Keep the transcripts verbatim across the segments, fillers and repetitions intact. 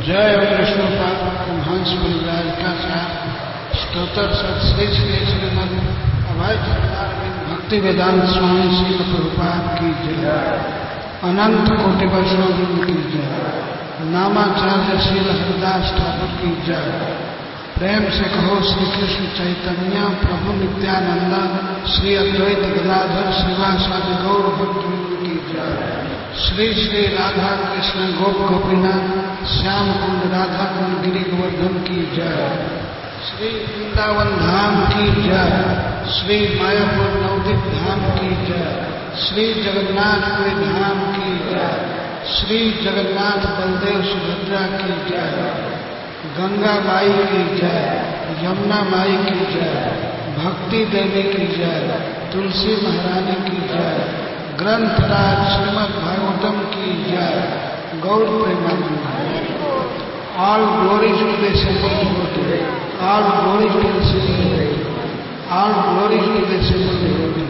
जय विष्णुपाद परमहंस परिव्राज का स्तोत्र सत श्री श्री श्रीमद अभय चरणारविंद भक्ति वेदांत स्वामी श्री प्रभुपाद की जय। अनंत कोटि वैष्णव की जय। नामाचार्य श्री हरिदास ठाकुर की जय। प्रेम से कहो श्री कृष्ण चैतन्य प्रभु नित्यानंद श्री अद्वैत गदाधर श्रीवासादि गौर भक्तवृंद की जय। श्री श्री राधा कृष्ण गोप गोपीनाथ श्याम कुंड राधा कुंड गिरि गोवर्धन की जय। श्री वृंदावन धाम की जय। श्री मायापुर नवदीप धाम की जय। श्री जगन्नाथपुरी धाम की जय। श्री जगन्नाथ बलदेव सुभद्रा की जय। गंगा माई की जय। यमुना माई की जय। भक्ति देवी की जय। तुलसी महारानी की जय। ग्रंथराज श्रीमद् भागवतम की जय। Gaura Premananda. All glories to the simple devotee. All glories to the simple devotee. All glories to the simple devotee.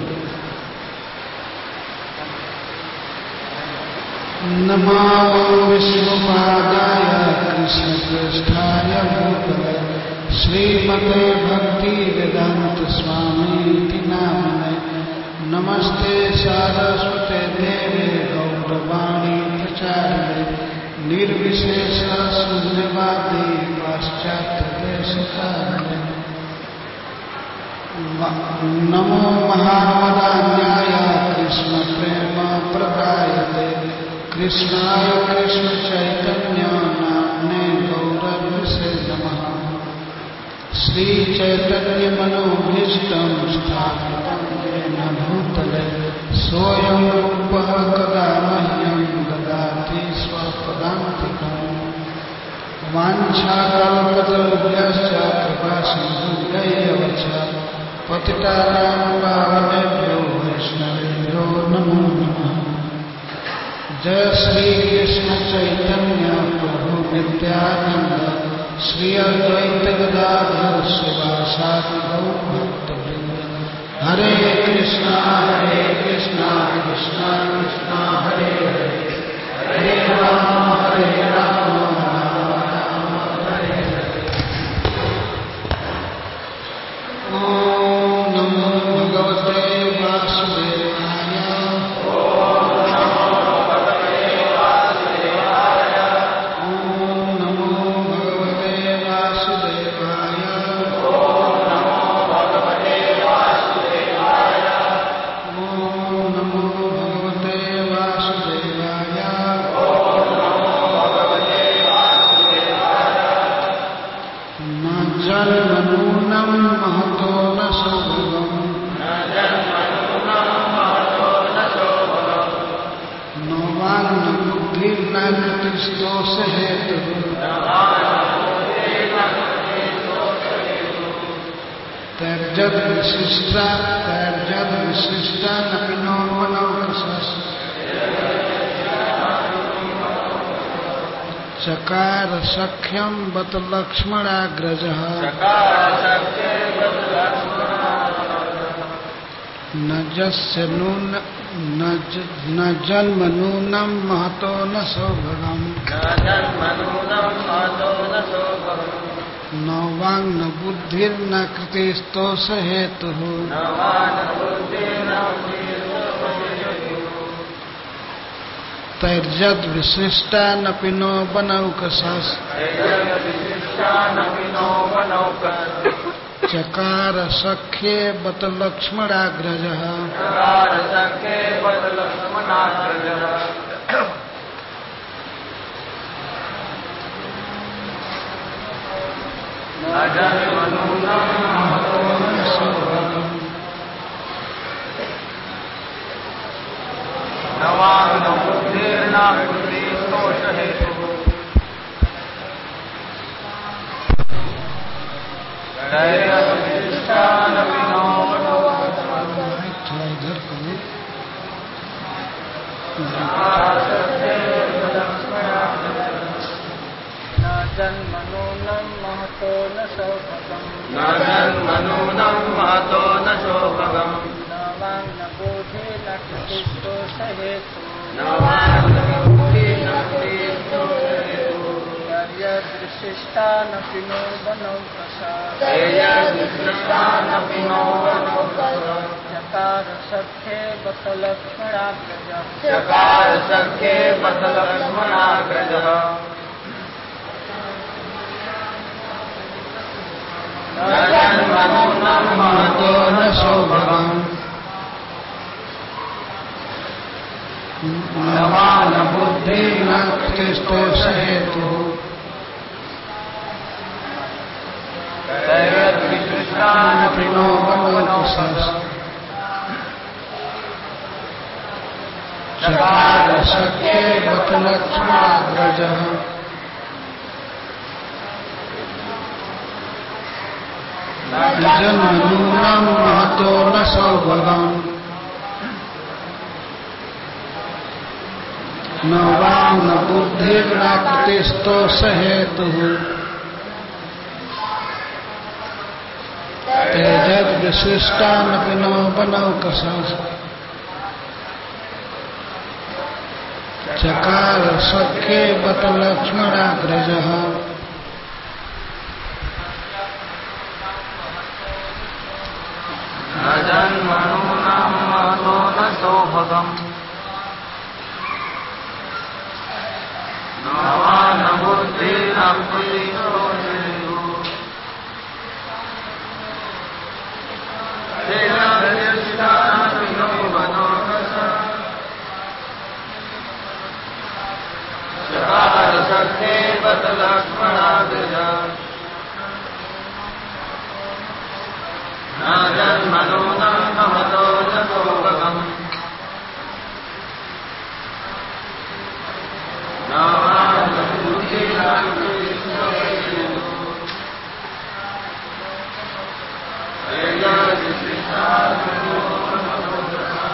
नमो विष्णुपादाय कृष्णप्रेष्ठाय भूतले श्रीमते भक्ति वेदांत स्वामी नामिने। नमस्ते सारस्वते देवे गौरवाणी प्रचारिणे निर्विशेष शून्यवादी पाश्चात्य देशकारिणे। नमो महावदान्याय कृष्ण प्रेम प्रदायते कृष्णाय कृष्ण चैतन्य नाम्ने गौरविषे नमः। श्री चैतन्य मनोभीष्टं स्थापितं येन भूतले सोऽयं रूपः कदा मह्यं ददाति स्वपदान्तिकम्। वाञ्छाकल्पतरुभ्यश्च कृपासिन्धुभ्यैव च पतितानां पावनेभ्यो वैष्णवेभ्यो नमो नमः। जय श्री कृष्ण चैतन्य प्रभु नित्यानंद श्री अद्वैत गदाधर श्रीवासादि गौर भक्तवृंद। हरे कृष्णा हरे कृष्णा कृष्णा कृष्णा हरे हरे हरे राम हरे राम राम राम हरे हरे। ओम नमो भगवते वासुदेवाय। ओम नमो भगवते वासुदेवाय। ओम नमो भगवते वासुदेवाय। ओम नमो भगवते वासुदेवाय। ओम नमो भगवते वासुदेवाय। ओम नमो भगवते वासुदेवाय। न जन्मनूनं महतो न सौभगम्। न जन्मनूनं महतो न सौभगम्। न वाङ् न बुद्धिर्न कृतिस्तोष हेतुः। न वाङ् न बुद्धिर्न कृतिस्तोष हेतुः। तैर्जद विशिष्टा तैर्जद विशिष्टा नपि नो मनोकसस्। चकार सख्यं बत लक्ष्मणाग्रजः। चकार सख्यं बत लक्ष्मणाग्रजः। न जस्य नून न ज- न जन्मनूनं महतो न सौभगम्। न जन्मनूनं महतो न सौभगम्। न वाङ् न बुद्धिर्न कृतिस्तोष हेतुः। न वाङ् न बुद्धिर्न कृतिस्तोष हेतुः। तैर्जद विशिष्टा नपि नो बनौकसस्। तैर्जद विशिष्टा नपि नो बनौकसस्। चकार सख्ये बत लक्ष्मणाग्रजः। चकार सख्ये बत लक्ष्मणाग्रजः। न जन्मनूनं महतो न सौभगम्। न वाङ् न बुद्धिर्न कृतिस्तोष हेतुः। तैर्जद विशिष्टा नपि नो बनौकसस्। थोड़ा इधर करो। चकार सख्ये बत लक्ष्मणाग्रजः। न जन्मनूनं महतो न सौभगम्। न जन्मनूनं महतो न सौभगम्। न वाङ् न बुद्धिर्न कृतिस्तोष हेतुः। न वाङ् न बुद्धिर्न कृतिस्तोष हेतुः। तेजदृशिष्टानपि नो वनौकसा चकार सख्ये बत लक्ष्मणाग्रजः चकार सख्ये बत लक्ष्मणाग्रजः न जन्मनो न महतो न सौभगम् न वा न बुद्धि न कृतिस्तो सहेतुः तैर्विदृष्टानपि नो वनौकसः चकार सख्ये बत लक्ष्मणाग्रजः न जन्मनो न महतो न सौभगम् न वा न बुद्धिर्न कृतिस्तो सहेतुः तेजद्विशिष्टानपि नो वनौकसः चकार सख्ये बत लक्ष्मणाग्रजः न जन्मनो न महतो न सौभगम् न वा न बुद्धिर्न कृतिस्तो सहेतुः तेजद्विशिष्टानपि नो वनौकसः चकार सख्ये बत लक्ष्मणाग्रजः न जन्मनो न महतो न सौभगम् न वा न बुद्धिर्न कृतिस्तो सहेतुः तेजद्विशिष्टानपि नो वनौकसः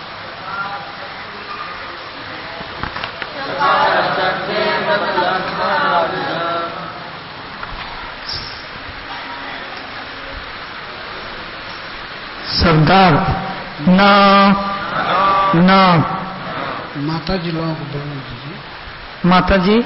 चकार सख्ये बत लक्ष्मणाग्रजः शब्दार्थ न न माता जी लोगों को बोलने दीजिए। माता जी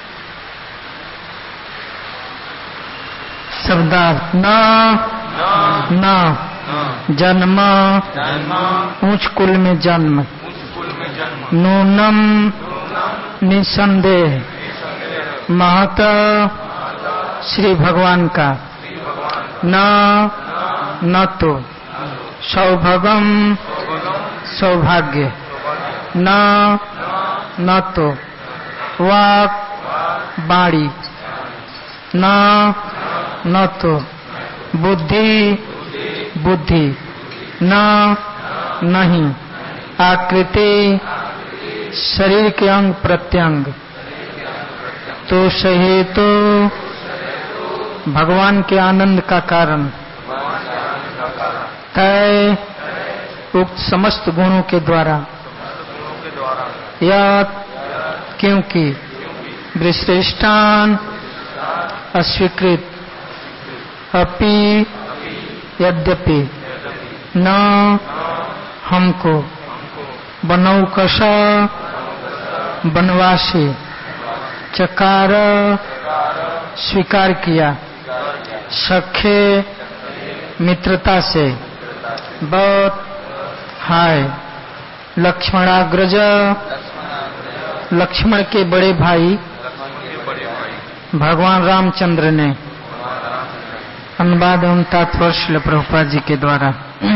शब्दार्थ न न जन्म ऊंच कुल में जन्म नूनम निसंदेह महत श्री भगवान का न न तो सौभगम सौभाग्य न न तो वाक बाणी न न तो बुद्धि बुद्धि न नहीं आकृति शरीर के अंग प्रत्यंग तो सही तो भगवान के आनंद का कारण तय उक्त समस्त गुणों के द्वारा या क्योंकि विश्रेष्टान अस्वीकृत अपि यद्यपि न हमको बनौकसा बनवासी चकार स्वीकार किया सखे मित्रता से बहुत हाय लक्ष्मणाग्रज लक्ष्मण के बड़े भाई भगवान रामचंद्र ने अनुवाद एवं तात्पर्य श्रील प्रभुपाद जी के द्वारा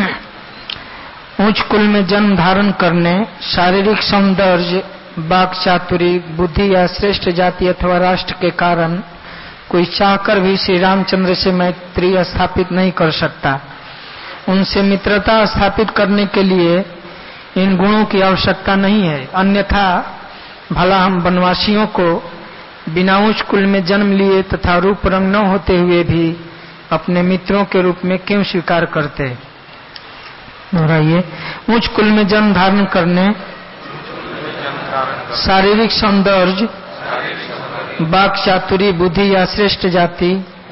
उच्च कुल में जन्म धारण करने शारीरिक सौंदर्य वाक चातुरी बुद्धि या श्रेष्ठ जाति अथवा राष्ट्र के कारण कोई चाहकर भी श्री रामचंद्र से मैत्री स्थापित नहीं कर सकता। उनसे मित्रता स्थापित करने के लिए इन गुणों की आवश्यकता नहीं है, अन्यथा भला हम वनवासियों को बिना उच्च कुल में जन्म लिए तथा रूप रंग न होते हुए भी अपने मित्रों के रूप में क्यों स्वीकार करते। दोहराइए। उच्च कुल में जन्म धारण करने शारीरिक सौंदर्य वाक चातुरी बुद्धि या श्रेष्ठ जाति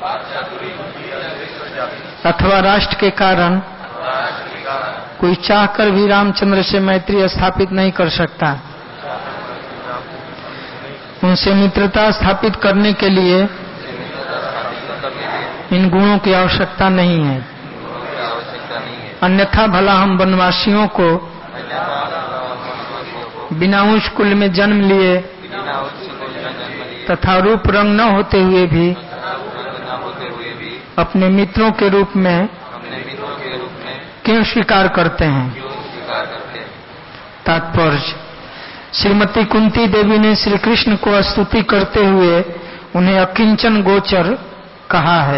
अथवा राष्ट्र के कारण कोई चाहकर भी रामचंद्र से मैत्री स्थापित नहीं कर सकता। उनसे मित्रता स्थापित करने के लिए इन गुणों की आवश्यकता नहीं है। अन्यथा भला हम वनवासियों को बिना उच्च कुल में जन्म लिए तथा रूप रंग न होते हुए भी अपने मित्रों के रूप में क्यों स्वीकार करते हैं। तात्पर्य, श्रीमती कुंती देवी ने श्री कृष्ण को स्तुति करते हुए उन्हें अकिंचन गोचर कहा है।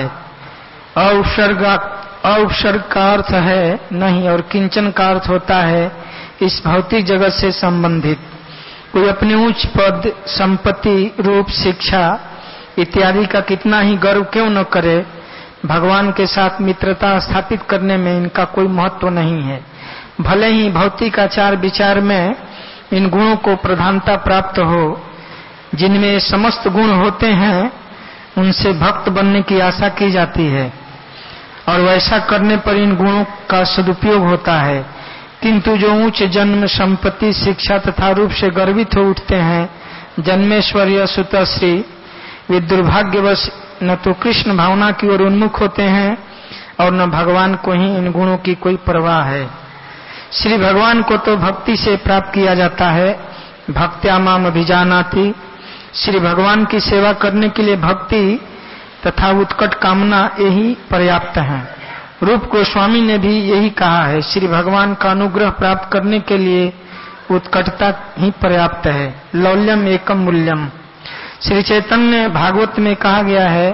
औपसर्ग औपसर्ग का अर्थ है नहीं और किंचन का अर्थ होता है इस भौतिक जगत से संबंधित। कोई अपने उच्च पद, संपत्ति, रूप, शिक्षा इत्यादि का कितना ही गर्व क्यों न करे, भगवान के साथ मित्रता स्थापित करने में इनका कोई महत्व नहीं है। भले ही भौतिक आचार विचार में इन गुणों को प्रधानता प्राप्त हो, जिनमें समस्त गुण होते हैं उनसे भक्त बनने की आशा की जाती है और वैसा करने पर इन गुणों का सदुपयोग होता है। किंतु जो उच्च जन्म, संपत्ति, शिक्षा तथा रूप से गर्वित हो उठते हैं, जन्मेश्वर्य, सुतश्री, वे दुर्भाग्यवश न तो कृष्ण भावना की ओर उन्मुख होते हैं और न भगवान को ही इन गुणों की कोई परवाह है। श्री भगवान को तो भक्ति से प्राप्त किया जाता है। भक्त्या माम अभिजानाति। श्री भगवान की सेवा करने के लिए भक्ति तथा उत्कट कामना यही पर्याप्त है। रूप गोस्वामी ने भी यही कहा है, श्री भगवान का अनुग्रह प्राप्त करने के लिए उत्कटता ही पर्याप्त है। लौल्यम एकम मूल्यम। श्री चैतन्य भागवत में कहा गया है,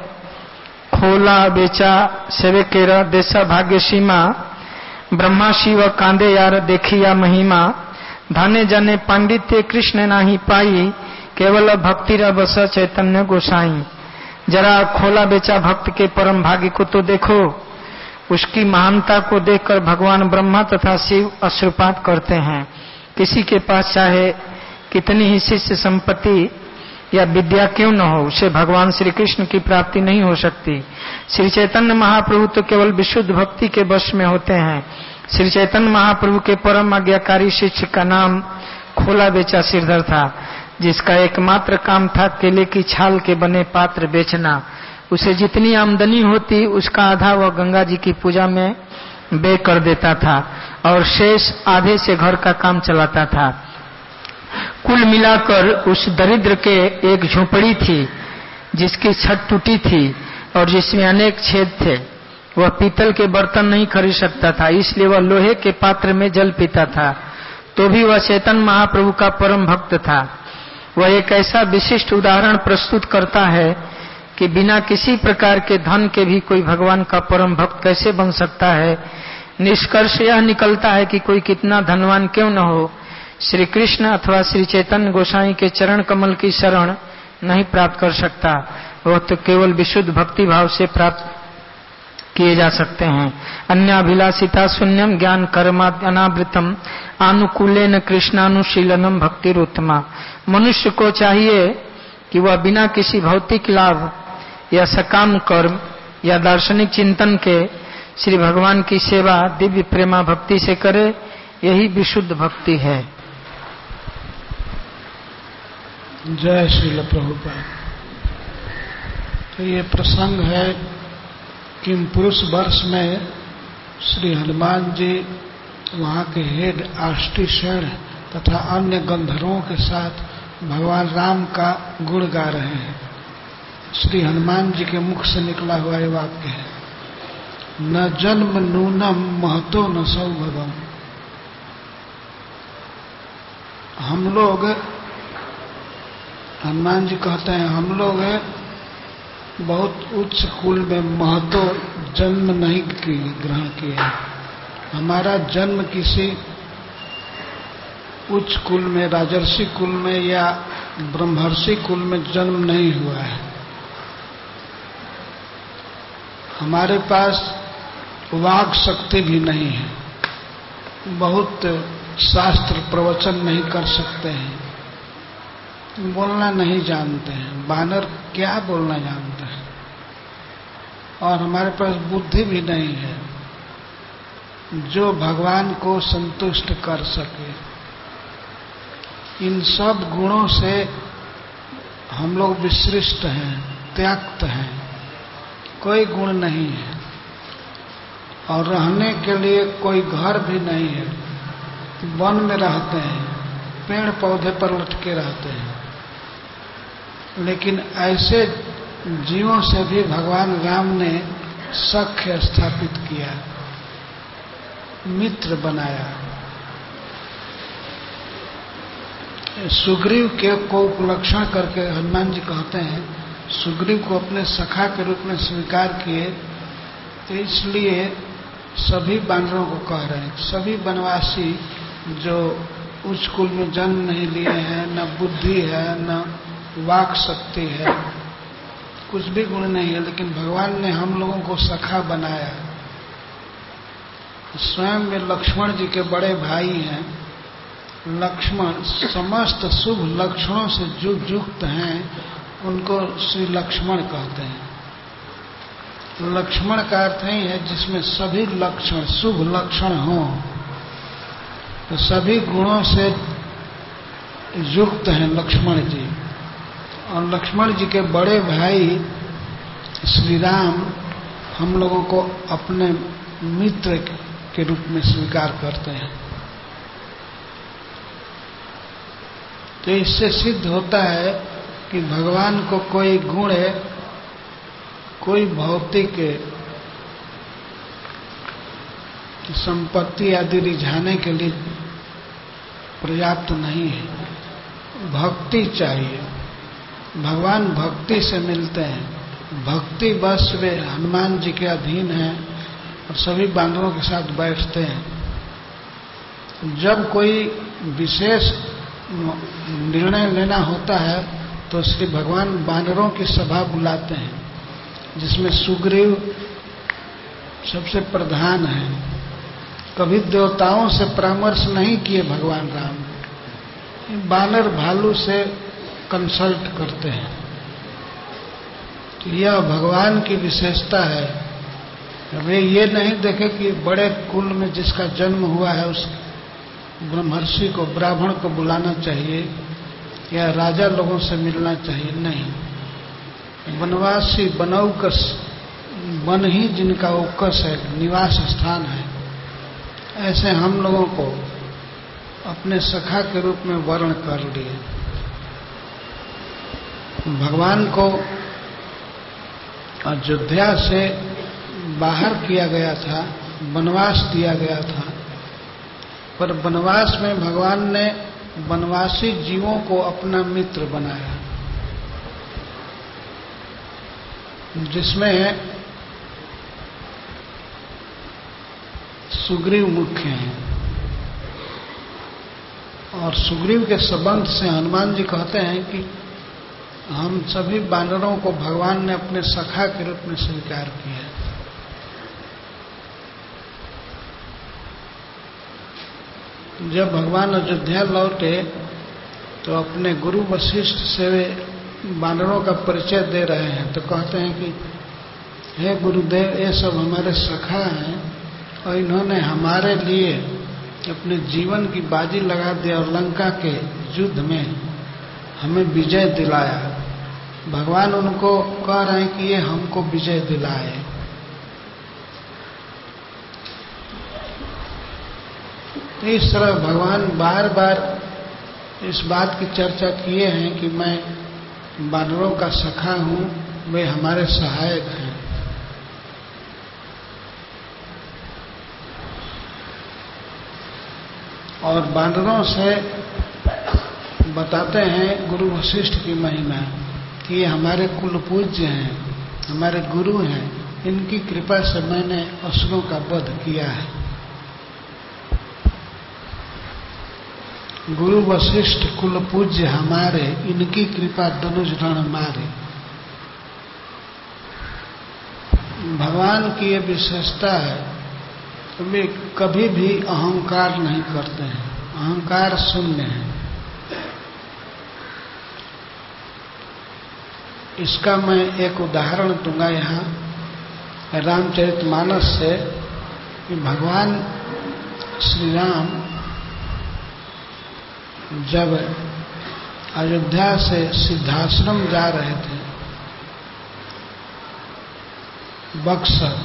खोला बेचा सेवकेरा देशा भाग्य सीमा, ब्रह्मा शिव कांदे यार देखिया महिमा, धाने जाने पांडित्य कृष्ण नाही पाई, केवल भक्ति रस चैतन्य गोसाई। जरा खोला बेचा भक्त के परम भाग्य को तो देखो, उसकी महानता को देखकर भगवान ब्रह्मा तथा शिव अश्रुपात करते हैं। किसी के पास चाहे कितनी ही शिष्य संपत्ति या विद्या क्यों न हो, उसे भगवान श्री कृष्ण की प्राप्ति नहीं हो सकती। श्री चैतन्य महाप्रभु तो केवल विशुद्ध भक्ति के वश में होते हैं। श्री चैतन्य महाप्रभु के परम आज्ञाकारी शिष्य का नाम खोला बेचा सिरधर था, जिसका एकमात्र काम था केले की छाल के बने पात्र बेचना। उसे जितनी आमदनी होती उसका आधा वह गंगा जी की पूजा में व्यय कर देता था और शेष आधे से घर का काम चलाता था। कुल मिलाकर उस दरिद्र के एक झोपड़ी थी जिसकी छत टूटी थी और जिसमें अनेक छेद थे। वह पीतल के बर्तन नहीं खरीद सकता था, इसलिए वह लोहे के पात्र में जल पीता था। तो भी वह चैतन्य महाप्रभु का परम भक्त था। वह एक ऐसा विशिष्ट उदाहरण प्रस्तुत करता है कि बिना किसी प्रकार के धन के भी कोई भगवान का परम भक्त कैसे बन सकता है। निष्कर्ष यह निकलता है कि कोई कितना धनवान क्यों न हो, श्री कृष्ण अथवा श्री चैतन्य गोसाई के चरण कमल की शरण नहीं प्राप्त कर सकता। वह तो केवल विशुद्ध भक्ति भाव से प्राप्त किए जा सकते हैं। अन्याभिलाषिता शून्यम ज्ञान कर्माद्य अनावृतम आनुकूलेन कृष्णानुशीलनम भक्तिरुत्तमा। मनुष्य को चाहिए कि वह बिना किसी भौतिक लाभ या सकाम कर्म या दार्शनिक चिंतन के श्री भगवान की सेवा दिव्य प्रेमा भक्ति से करे। यही विशुद्ध भक्ति है। जय श्रील प्रभुपाद। तो ये प्रसंग है कि पुरुष वर्ष में श्री हनुमान जी वहाँ के हेड आष्टीसेन तथा अन्य गंधर्वों के साथ भगवान राम का गुण गा रहे हैं। श्री हनुमान जी के मुख से निकला हुआ ये वाक्य है, न जन्म नूनम महतो न सौभगम। हम लोग, हनुमान जी कहते हैं, हम लोग बहुत उच्च कुल में महतो जन्म नहीं ग्रहण किए। हमारा जन्म किसी उच्च कुल में, राजर्षि कुल में या ब्रह्मर्षि कुल में जन्म नहीं हुआ है। हमारे पास वाक शक्ति भी नहीं है, बहुत शास्त्र प्रवचन नहीं कर सकते हैं, बोलना नहीं जानते हैं। बानर क्या बोलना जानते हैं। और हमारे पास बुद्धि भी नहीं है जो भगवान को संतुष्ट कर सके। इन सब गुणों से हम लोग विशिष्ट हैं, त्याक्त हैं, कोई गुण नहीं है और रहने के लिए कोई घर भी नहीं है। वन में रहते हैं, पेड़ पौधे पर लटके रहते हैं, लेकिन ऐसे जीवों से भी भगवान राम ने सख्य स्थापित किया, मित्र बनाया। सुग्रीव के को उपलक्षण करके हनुमान जी कहते हैं, सुग्रीव को अपने सखा के रूप में स्वीकार किए, तो इसलिए सभी बानरों को कह रहे हैं, सभी वनवासी जो उच्च कुल में जन्म नहीं लिए हैं, न बुद्धि है, न वाक शक्ति है, कुछ भी गुण नहीं है, लेकिन भगवान ने हम लोगों को सखा बनाया। स्वयं में लक्ष्मण जी के बड़े भाई हैं। लक्ष्मण समस्त शुभ लक्षणों से जो युक्त हैं, उनको श्री लक्ष्मण कहते हैं। लक्ष्मण का अर्थ ही है जिसमें सभी लक्षण शुभ लक्षण हों, तो सभी गुणों से युक्त हैं लक्ष्मण जी। और लक्ष्मण जी के बड़े भाई श्री राम हम लोगों को अपने मित्र के रूप में स्वीकार करते हैं। तो इससे सिद्ध होता है कि भगवान को कोई गुण है, कोई भौतिक संपत्ति आदि रिझाने के लिए पर्याप्त नहीं है, भक्ति चाहिए। भगवान भक्ति से मिलते हैं, भक्ति बस वे हनुमान जी के अधीन हैं और सभी बानरों के साथ बैठते हैं। जब कोई विशेष निर्णय लेना होता है तो श्री भगवान बानरों की सभा बुलाते हैं, जिसमें सुग्रीव सबसे प्रधान है। कभी देवताओं से परामर्श नहीं किए भगवान राम, बानर भालू से कंसल्ट करते हैं। तो यह भगवान की विशेषता है। वे ये नहीं देखे कि बड़े कुल में जिसका जन्म हुआ है उस ब्रह्मर्षि को, ब्राह्मण को बुलाना चाहिए या राजा लोगों से मिलना चाहिए, नहीं। वनवासी बनौकस, वन ही जिनका औकस है, निवास स्थान है, ऐसे हम लोगों को अपने सखा के रूप में वर्ण कर लिए। भगवान को अयोध्या से बाहर किया गया था, वनवास दिया गया था, पर वनवास में भगवान ने वनवासी जीवों को अपना मित्र बनाया, जिसमें सुग्रीव मुख्य हैं। और सुग्रीव के संबंध से हनुमान जी कहते हैं कि हम सभी बानरों को भगवान ने अपने सखा के रूप में स्वीकार किया। जब भगवान अयोध्या लौटे तो अपने गुरु वशिष्ठ से वे बानरों का परिचय दे रहे हैं, तो कहते हैं कि हे गुरुदेव, ये सब हमारे सखा हैं और इन्होंने हमारे लिए अपने जीवन की बाजी लगा दी और लंका के युद्ध में हमें विजय दिलाया। भगवान उनको कह रहे हैं कि ये हमको विजय दिलाए। इस तरह भगवान बार बार इस बात की चर्चा किए हैं कि मैं बानरों का सखा हूं, वे हमारे सहायक हैं। और बानरों से बताते हैं गुरु वशिष्ठ की महिमा कि ये हमारे कुल पूज्य हैं, हमारे गुरु हैं, इनकी कृपा से मैंने असुरों का वध किया है। गुरु वशिष्ठ कुल पूज्य हमारे, इनकी कृपा धनुष रण मारे। भगवान की ये विशेषता है, वे कभी भी अहंकार नहीं करते हैं, अहंकार शून्य है। इसका मैं एक उदाहरण दूंगा यहाँ रामचरितमानस से कि भगवान श्री राम जब अयोध्या से सिद्धाश्रम जा रहे थे, बक्सर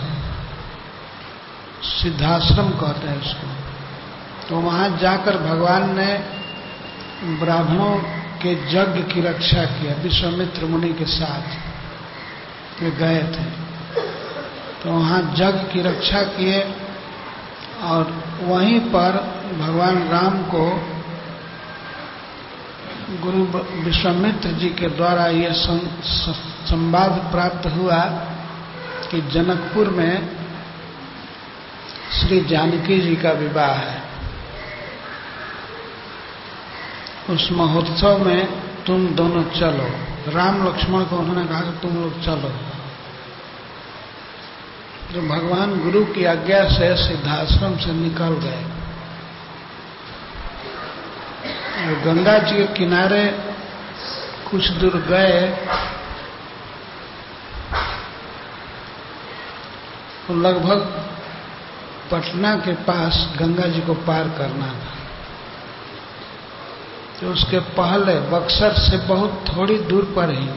सिद्धाश्रम कहते हैं उसको। तो वहां जाकर भगवान ने ब्राह्मणों के यज्ञ की रक्षा किया, विश्वामित्र मुनि के साथ वे गए थे। तो वहां यज्ञ की रक्षा किए और वहीं पर भगवान राम को गुरु विश्वामित्र जी के द्वारा यह संवाद प्राप्त हुआ कि जनकपुर में श्री जानकी जी का विवाह है। उस महोत्सव में तुम दोनों चलो। राम लक्ष्मण को उन्होंने कहा कि तुम लोग चलो। तो भगवान गुरु की आज्ञा से सिद्धाश्रम से निकल गए और गंगा जी के किनारे कुछ दूर गए तो लगभग पटना के पास गंगा जी को पार करना था। तो उसके पहले बक्सर से बहुत थोड़ी दूर पर ही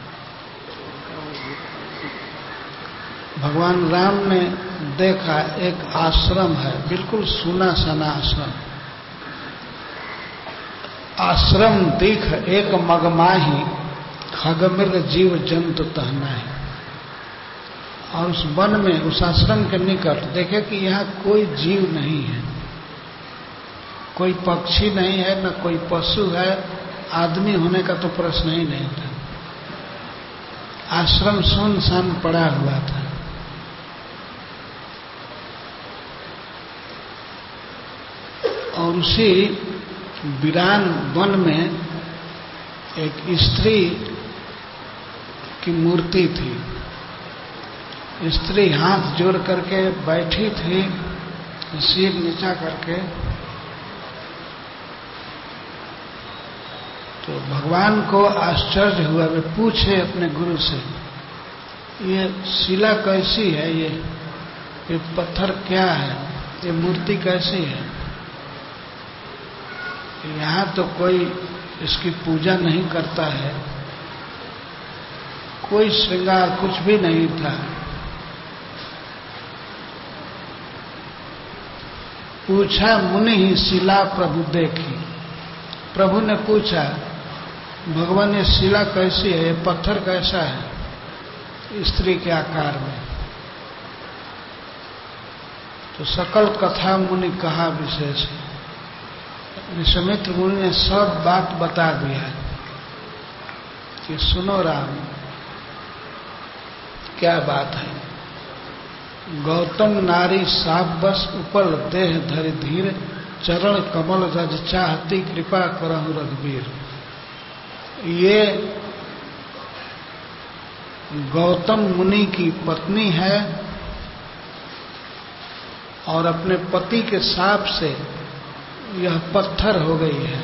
भगवान राम ने देखा एक आश्रम है, बिल्कुल सूना सना आश्रम। आश्रम दिख एक मगमाही, खगमृग जीव जंतु तहना है। और उस वन में, उस आश्रम के निकट देखे कि यहाँ कोई जीव नहीं है, कोई पक्षी नहीं है, न कोई पशु है, आदमी होने का तो प्रश्न ही नहीं था। आश्रम सुनसान पड़ा हुआ था। और उसी वीरान वन में एक स्त्री की मूर्ति थी। स्त्री हाथ जोड़ करके बैठी थी, सिर नीचा करके। तो भगवान को आश्चर्य हुआ। वे पूछे अपने गुरु से, ये शिला कैसी है, ये ये पत्थर क्या है, ये मूर्ति कैसी है? यहाँ तो कोई इसकी पूजा नहीं करता है, कोई श्रृंगार कुछ भी नहीं था। पूछा मुनि ही शिला प्रभु देखी। प्रभु ने पूछा, भगवान ये शिला कैसी है, ये पत्थर कैसा है स्त्री के आकार में? तो सकल कथा मुनि कहा विशेष। विश्वामित्र मुनि ने सब बात बता दिया कि सुनो राम, क्या बात है। गौतम नारी साप बस उपल देह धरि धीर, चरण कमल रज चाहती कृपा करहु रघुवीर। ये गौतम मुनि की पत्नी है और अपने पति के शाप से यह पत्थर हो गई है।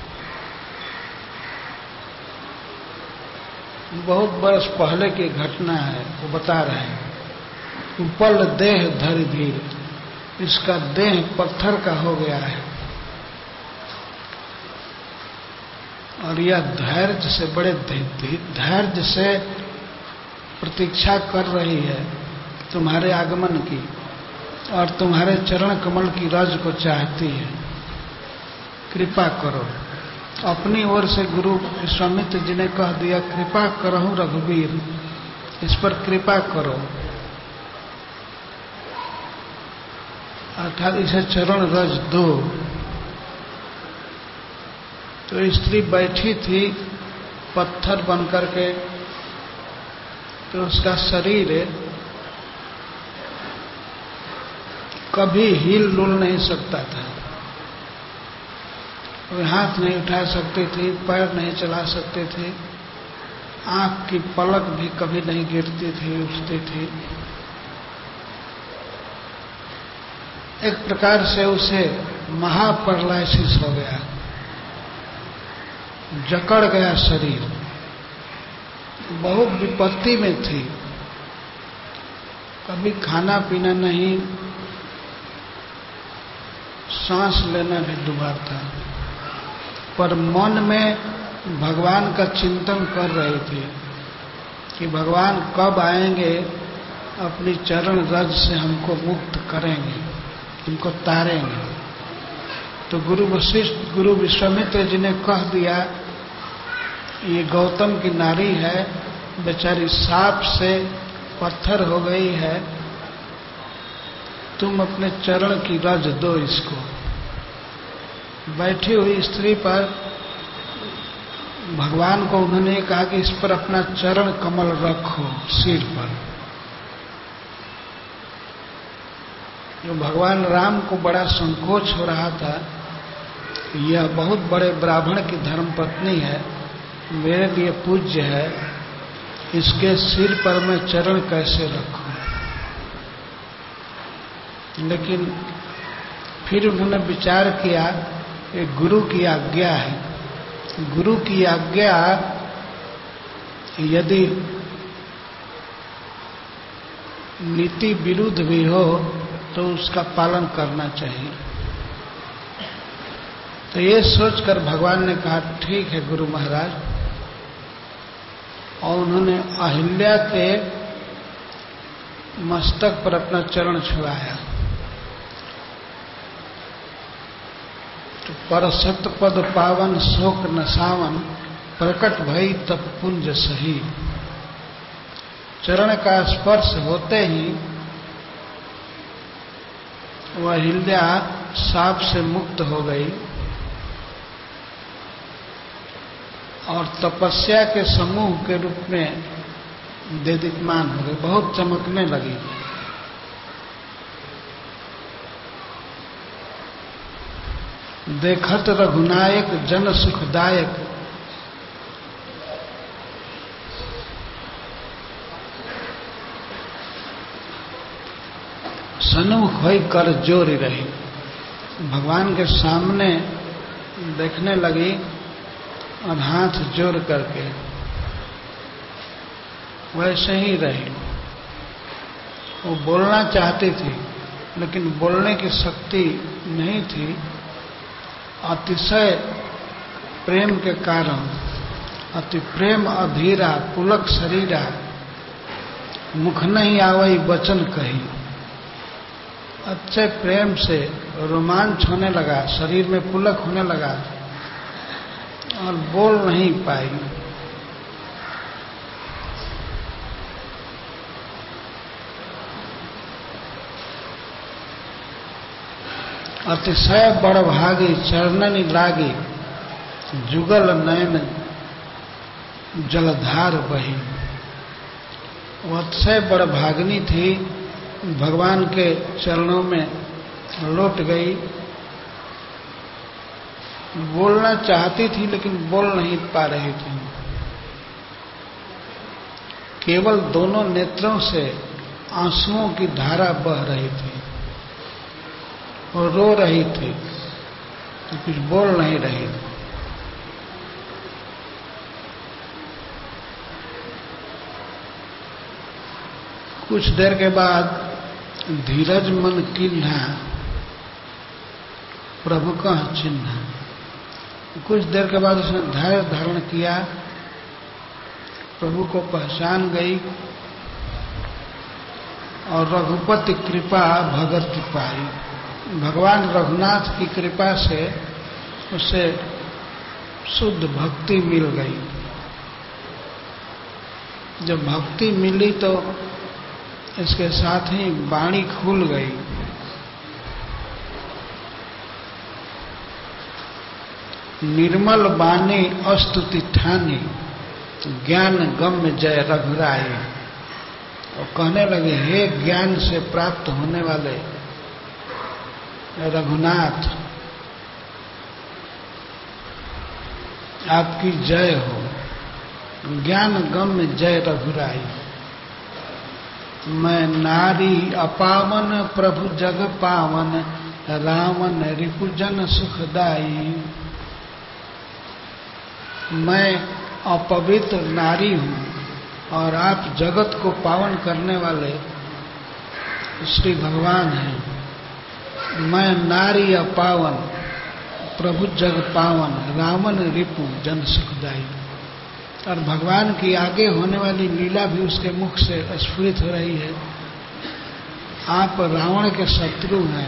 बहुत वर्ष पहले की घटना है, वो बता रहे हैं। उपल देह धरि धीर, इसका देह पत्थर का हो गया है और यह धैर्य से, बड़े धैर्य से प्रतीक्षा कर रही है तुम्हारे आगमन की और तुम्हारे चरण कमल की रज को चाहती है। कृपा करो। अपनी ओर से गुरु विश्वामित्र जी ने कह दिया, कृपा करहु रघुवीर, इस पर कृपा करो, अर्थात इसे चरण रज दो। तो स्त्री बैठी थी पत्थर बन करके, तो उसका शरीर कभी हिल डुल नहीं सकता था। वे हाथ नहीं उठा सकती थी, पैर नहीं चला सकते थे, आंख की पलक भी कभी नहीं गिरती थी, उठती थी। एक प्रकार से उसे महापैरालिसिस हो गया, जकड़ गया शरीर, बहुत विपत्ति में थी। कभी खाना पीना नहीं, सांस लेना भी दुभर था, पर मन में भगवान का चिंतन कर रहे थे कि भगवान कब आएंगे, अपनी चरण रज से हमको मुक्त करेंगे, हमको तारेंगे। तो गुरु वशिष्ठ गुरु विश्वामित्र जी ने कह दिया, ये गौतम की नारी है, बेचारी सांप से पत्थर हो गई है, तुम अपने चरण की रज दो इसको। बैठी हुई स्त्री पर भगवान को उन्होंने कहा कि इस पर अपना चरण कमल रखो सिर पर। जो भगवान राम को बड़ा संकोच हो रहा था, यह बहुत बड़े ब्राह्मण की धर्मपत्नी है, मेरे लिए पूज्य है, इसके सिर पर मैं चरण कैसे रखूं। लेकिन फिर उन्होंने विचार किया, ये गुरु की आज्ञा है, गुरु की आज्ञा यदि नीति विरुद्ध भी हो तो उसका पालन करना चाहिए। तो ये सोचकर भगवान ने कहा, ठीक है गुरु महाराज, और उन्होंने अहिल्या के मस्तक पर अपना चरण छुआया। तो पर सतपद पावन शोक नसावन, प्रकट भई तब पुंज सही। चरण का स्पर्श होते ही वह अहिल्या साप से मुक्त हो गई और तपस्या के समूह के रूप में देदीप्यमान हो गई, बहुत चमकने लगी। देखत रघुनायक जन सुखदायक, सन्मुख होई कर जोरी रही। भगवान के सामने देखने लगी और हाथ जोड़ करके वैसे ही रही। वो बोलना चाहती थी लेकिन बोलने की शक्ति नहीं थी। अतिशय प्रेम के कारण, अति प्रेम अधीरा पुलक शरीरा, मुख नहीं आवई वचन कही। अच्छे प्रेम से रोमांच होने लगा, शरीर में पुलक होने लगा और बोल नहीं पाई। अतिशय बड़भागी चरणनि लागी, जुगल नयन जलधार बही। वो अतिशय बड़भागिनी थी, भगवान के चरणों में लौट गई। बोलना चाहती थी लेकिन बोल नहीं पा रही थी। केवल दोनों नेत्रों से आंसुओं की धारा बह रही थी और रो रही थी, तो कुछ बोल नहीं रही थी। कुछ देर के बाद धीरज मन किन्हा प्रभु का चिन्ह। कुछ देर के बाद उसने धैर्य धारण किया, प्रभु को पहचान गई और रघुपति कृपा भगत पाई। भगवान रघुनाथ की कृपा से उसे शुद्ध भक्ति मिल गई। जब भक्ति मिली तो इसके साथ ही वाणी खुल गई। निर्मल बानी अस्तुति ठानी, ज्ञान गम्य जय रघुराई। और कहने लगे, हे ज्ञान से प्राप्त होने वाले रघुनाथ, आपकी जय हो। ज्ञान गम्य जय रघुराई। मैं नारी अपावन प्रभु जग पावन, रावण रिपुजन सुखदाई। मैं अपवित्र नारी हूँ और आप जगत को पावन करने वाले श्री भगवान हैं। मैं नारी अपावन प्रभु जग पावन, रावण रिपु जन सुखदाई। और भगवान की आगे होने वाली लीला भी उसके मुख से स्फुरित हो रही है। आप रावण के शत्रु हैं।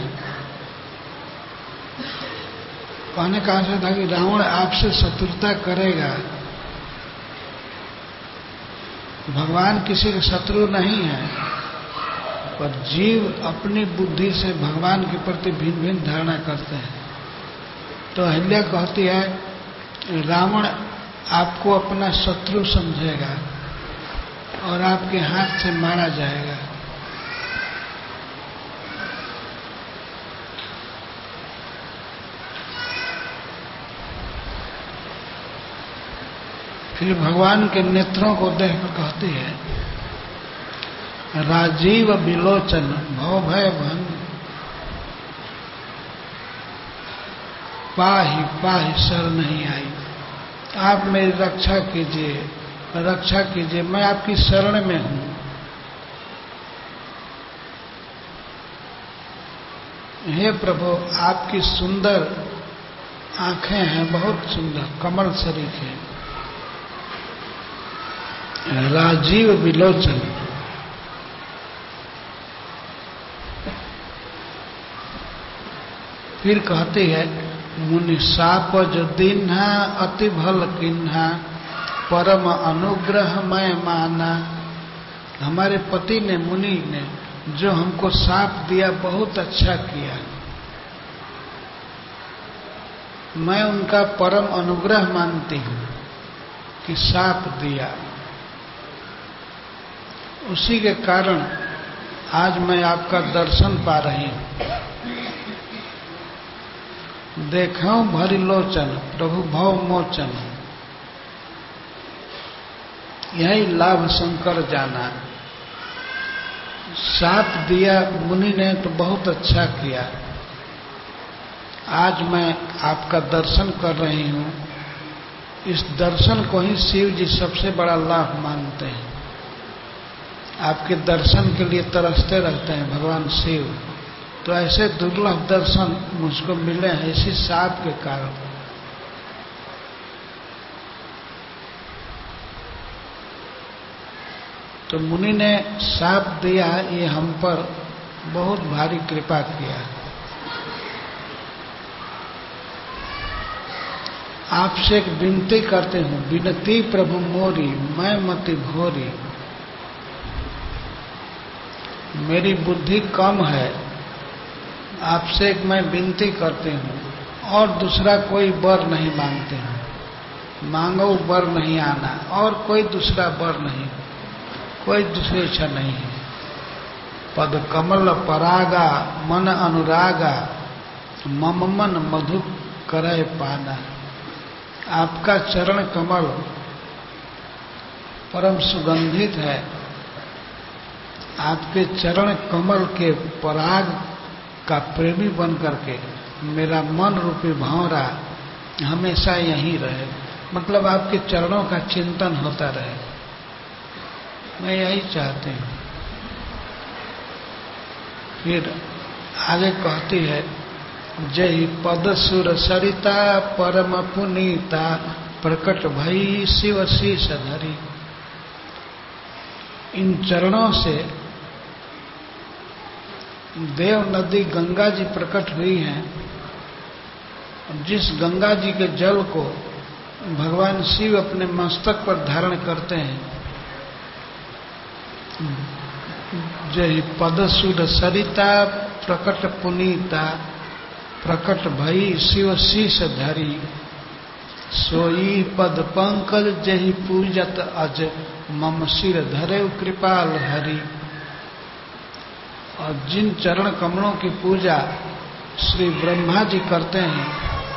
कहने का आशा था कि रावण आपसे शत्रुता करेगा। भगवान किसी के शत्रु नहीं है, पर जीव अपनी बुद्धि से भगवान के प्रति भिन्न भिन्न धारणा करते हैं। तो अहिल्या कहती है रावण आपको अपना शत्रु समझेगा और आपके हाथ से मारा जाएगा। फिर भगवान के नेत्रों को देखकर कहती है राजीव विलोचन भव भय भन, पाहि पाहि शर नहीं आई। आप मेरी रक्षा कीजिए, रक्षा कीजिए, मैं आपकी शरण में हूं। हे प्रभु, आपकी सुंदर आंखें हैं, बहुत सुंदर, कमल सरीख है। राजीव विलोचन, फिर कहती है मुनि साप जो दीन्हा अति भल किन्हा, परम अनुग्रह मैं माना। हमारे पति ने, मुनि ने जो हमको साप दिया बहुत अच्छा किया, मैं उनका परम अनुग्रह मानती हूं कि साप दिया। उसी के कारण आज मैं आपका दर्शन पा रही हूं। देखो भरी लोचन प्रभु भव मोचन, यही लाभ शंकर जाना। साप दिया मुनि ने तो बहुत अच्छा किया। आज मैं आपका दर्शन कर रही हूं। इस दर्शन को ही शिव जी सबसे बड़ा लाभ मानते हैं। आपके दर्शन के लिए तरसते रहते हैं भगवान शिव। तो ऐसे दुर्लभ दर्शन मुझको मिले हैं इसी साप के कारण। तो मुनि ने साप दिया, ये हम पर बहुत भारी कृपा किया। आपसे एक विनती करते हूं, विनती प्रभु मोरी, मैं मति भोरी। मेरी बुद्धि कम है, आपसे एक मैं विनती करती हूँ, और दूसरा कोई वर नहीं मांगते हैं। मांगो वर नहीं आना, और कोई दूसरा वर नहीं, कोई दूसरी इच्छा नहीं है। पद कमल परागा मन अनुरागा, मम मन मधु करय पाना। आपका चरण कमल परम सुगंधित है। आपके चरण कमल के पराग का प्रेमी बन करके मेरा मन रूपी भंवरा हमेशा यहीं रहे। मतलब आपके चरणों का चिंतन होता रहे, मैं यही चाहती हूँ। फिर आगे कहती है जय पद सुर सरिता परम पुनीता, प्रकट भई शिव शीश धरी। इन चरणों से देव नदी गंगा जी प्रकट हुई हैं। जिस गंगा जी के जल को भगवान शिव अपने मस्तक पर धारण करते हैं, जय पद सुर सरिता प्रकट पुनीता, प्रकट भई शिव शीश धरी। सोई पद पंकज जहि पूजत अज, मम सिर धरे कृपाल हरि। और जिन चरण कमलों की पूजा श्री ब्रह्मा जी करते हैं,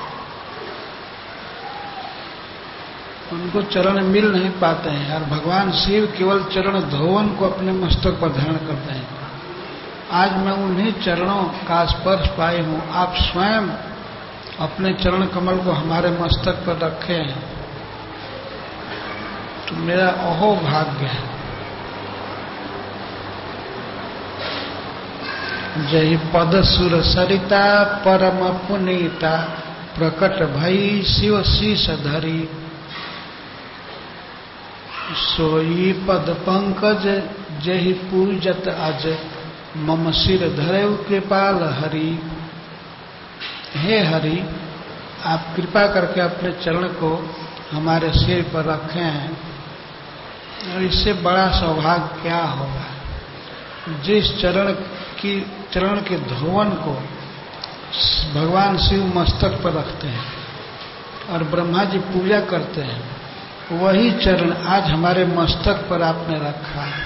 उनको चरण मिल नहीं पाते हैं, और भगवान शिव केवल चरण धोवन को अपने मस्तक पर धारण करते हैं। आज मैं उन्हीं चरणों का स्पर्श पाई हूँ। आप स्वयं अपने चरण कमल को हमारे मस्तक पर रखे हैं, तो मेरा अहो भाग्य है। जय पद सुर सरिता परम पुनीता, प्रकट भई शिव शीस धरी, सोई पद पंकज जेहि पूजत अज, मम सिर धरेउ कृपाल हरि। हे हरि, आप कृपा करके अपने चरण को हमारे सिर पर रखे हैं, और इससे बड़ा सौभाग्य क्या होगा। जिस चरण की चरण के धोवन को भगवान शिव मस्तक पर रखते हैं और ब्रह्मा जी पूजा करते हैं, वही चरण आज हमारे मस्तक पर आपने रखा है।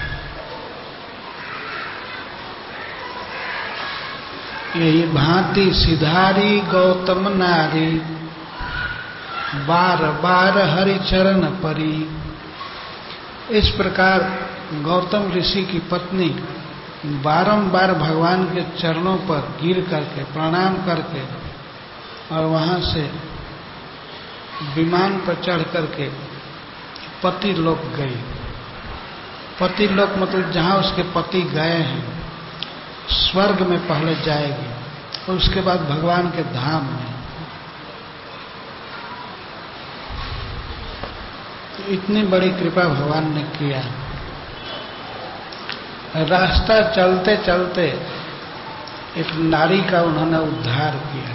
यही भांति सिधारी गौतम नारी, बार बार हरि चरण परी। इस प्रकार गौतम ऋषि की पत्नी बारंबार भगवान के चरणों पर गिर करके प्रणाम करके और वहां से विमान पर चढ़ करके पति लोक गई। पति लोक मतलब जहां उसके पति गए हैं, स्वर्ग में पहले जाएगी और उसके बाद भगवान के धाम में। तो इतनी बड़ी कृपा भगवान ने किया। रास्ता चलते चलते एक नारी का उन्होंने उद्धार किया।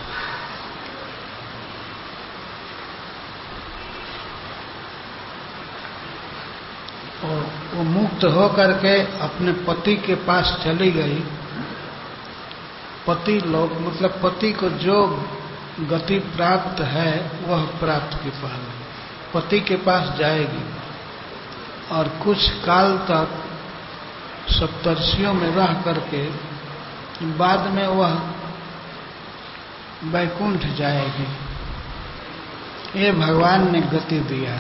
और वो मुक्त हो करके अपने पति के पास चली गई। पति लोग मतलब पति को जो गति प्राप्त है वह प्राप्त की पहले पति के पास जाएगी और कुछ काल तक सप्तर्षियों में रह करके बाद में वह वैकुंठ जाएगी। ये भगवान ने गति दिया।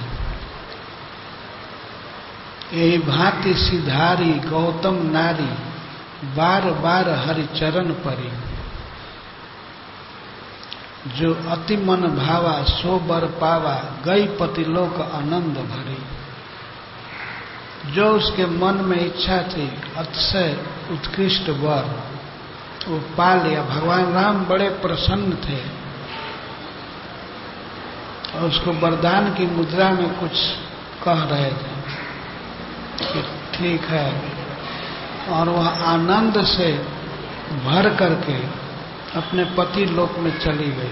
यही भांति सिधारी गौतम नारी, बार बार हरि चरण परी। जो अति मन भावा सो बर पावा, गई पतिलोक आनंद भरी। जो उसके मन में इच्छा थी अतिशय उत्कृष्ट वर, वो पा लिया। भगवान राम बड़े प्रसन्न थे और उसको वरदान की मुद्रा में कुछ कह रहे थे कि ठीक है, और वह आनंद से भर करके अपने पति लोक में चली गई।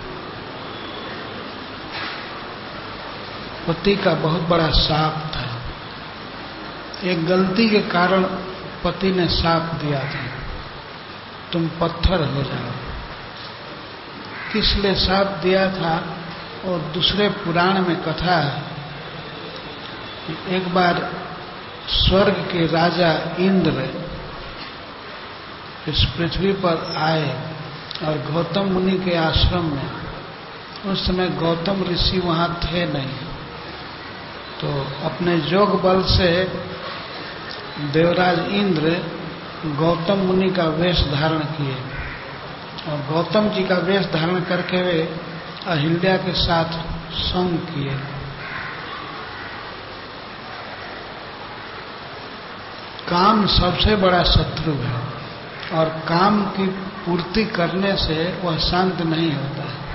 पति का बहुत बड़ा शाप था। एक गलती के कारण पति ने शाप दिया था, तुम पत्थर हो जाओ। किस लिए शाप दिया था और दूसरे पुराण में कथा है कि एक बार स्वर्ग के राजा इंद्र इस पृथ्वी पर आए और गौतम मुनि के आश्रम में, उस समय गौतम ऋषि वहां थे नहीं, तो अपने जोग बल से देवराज इंद्र गौतम मुनि का वेश धारण किए और गौतम जी का वेश धारण करके वे अहिल्या के साथ संग किए। काम सबसे बड़ा शत्रु है और काम की पूर्ति करने से वह शांत नहीं होता है।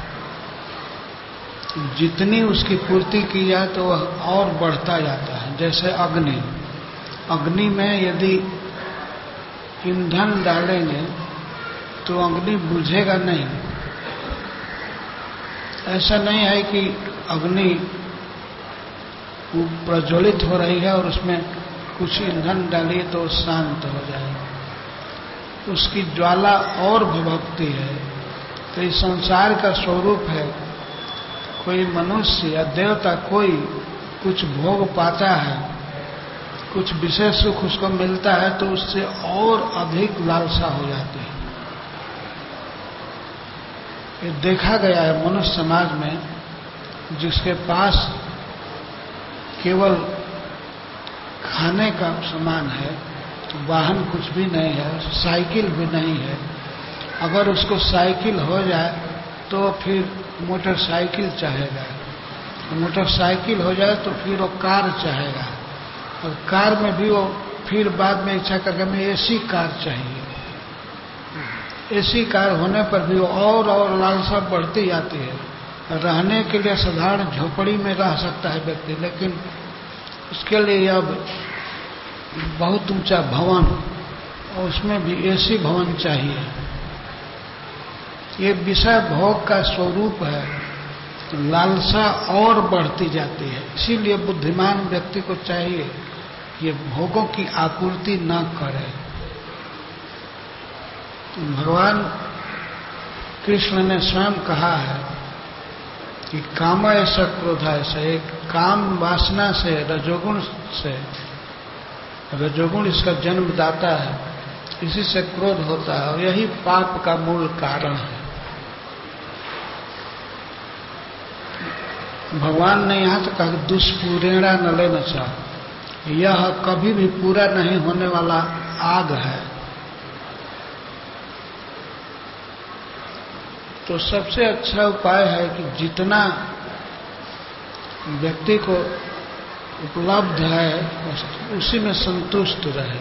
जितनी उसकी पूर्ति की जाए तो वह और बढ़ता जाता है। जैसे अग्नि, अग्नि में यदि ईंधन डालेंगे तो अग्नि बुझेगा नहीं। ऐसा नहीं है कि अग्नि प्रज्वलित हो रही है और उसमें कुछ ईंधन डालिए तो शांत हो जाएगा। उसकी ज्वाला और भभकती है। तो इस संसार का स्वरूप है, कोई मनुष्य या देवता कोई कुछ भोग पाता है, कुछ विशेष सुख उसको मिलता है तो उससे और अधिक लालसा हो जाती है। ये देखा गया है मनुष्य समाज में, जिसके पास केवल खाने का सामान है, वाहन कुछ भी नहीं है, साइकिल भी नहीं है, अगर उसको साइकिल हो जाए तो फिर मोटरसाइकिल चाहेगा, मोटरसाइकिल हो जाए तो फिर वो कार चाहेगा, और कार में भी वो फिर बाद में इच्छा करके हमें एसी कार चाहिए। ऐसी कार होने पर भी और और लालसा बढ़ती जाती है। रहने के लिए साधारण झोपड़ी में रह सकता है व्यक्ति, लेकिन उसके लिए अब बहुत ऊंचा भवन और उसमें भी ऐसी भवन चाहिए। ये विषय भोग का स्वरूप है, तो लालसा और बढ़ती जाती है। इसीलिए बुद्धिमान व्यक्ति को चाहिए कि ये भोगों की आपूर्ति न करे। भगवान कृष्ण ने स्वयं कहा है कि काम ऐसा क्रोध ऐसा, एक काम वासना से, रजोगुण से, रजोगुण इसका जन्मदाता है, इसी से क्रोध होता है और यही पाप का मूल कारण है। भगवान ने यहां तक कहा दुष्पूरेणा नले नचा, यह कभी भी पूरा नहीं होने वाला आग है। तो सबसे अच्छा उपाय है कि जितना व्यक्ति को उपलब्ध है उसी में संतुष्ट रहे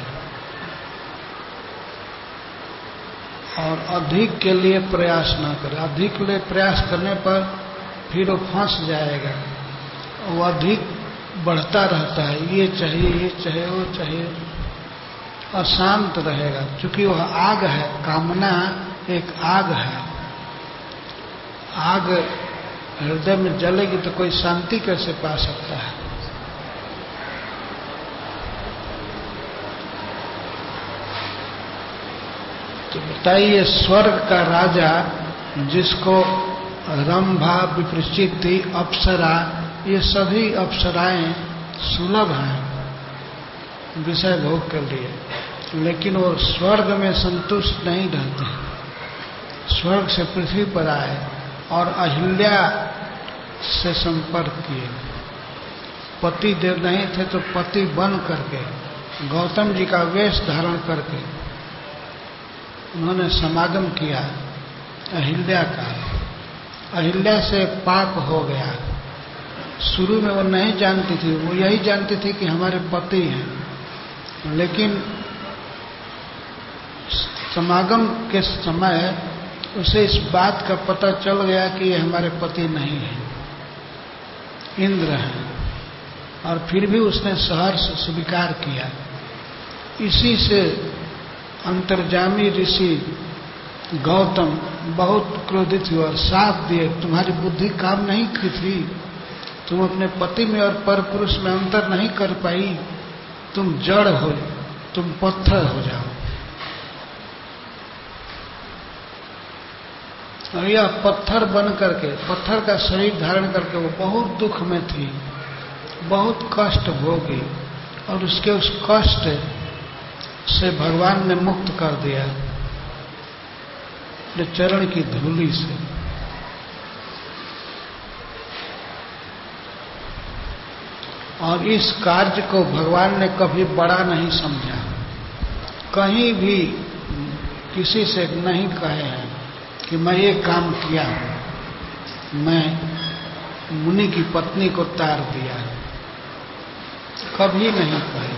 और अधिक के लिए प्रयास न करे। अधिक के लिए प्रयास करने पर फिर वो फंस जाएगा, वो अधिक बढ़ता रहता है, ये चाहिए ये चाहिए वो चाहिए, अशांत रहेगा। क्योंकि वह आग है, कामना एक आग है। आग हृदय में जलेगी तो कोई शांति कैसे पा सकता है। तो बताइए, स्वर्ग का राजा जिसको रंभा, विप्रचित्ति, अप्सरा, ये सभी अप्सराएं सुलभ हैं विषय भोग के लिए, लेकिन वो स्वर्ग में संतुष्ट नहीं रहते। स्वर्ग से पृथ्वी पर आए और अहिल्या से संपर्क किए। पति देव नहीं थे तो पति बन करके, गौतम जी का वेश धारण करके उन्होंने समागम किया अहिल्या का। अहिल्या से पाप हो गया। शुरू में वो नहीं जानती थी, वो यही जानती थी कि हमारे पति हैं, लेकिन समागम के समय उसे इस बात का पता चल गया कि ये हमारे पति नहीं हैं, इंद्र हैं, और फिर भी उसने सहर्ष स्वीकार किया। इसी से अंतर्जामी ऋषि गौतम बहुत क्रोधित हुए और साप दिए, तुम्हारी बुद्धि काम नहीं की थी, तुम अपने पति में और परपुरुष में अंतर नहीं कर पाई, तुम जड़ हो, तुम पत्थर हो जाओ। और यह पत्थर बन करके, पत्थर का शरीर धारण करके वो बहुत दुख में थी, बहुत कष्ट भोगी, और उसके उस कष्ट से भगवान ने मुक्त कर दिया अपने चरण की धूलि से। और इस कार्य को भगवान ने कभी बड़ा नहीं समझा, कहीं भी किसी से नहीं कहे हैं कि मैं ये काम किया हूं, मैं मुनि की पत्नी को तार दिया, कभी नहीं कहे।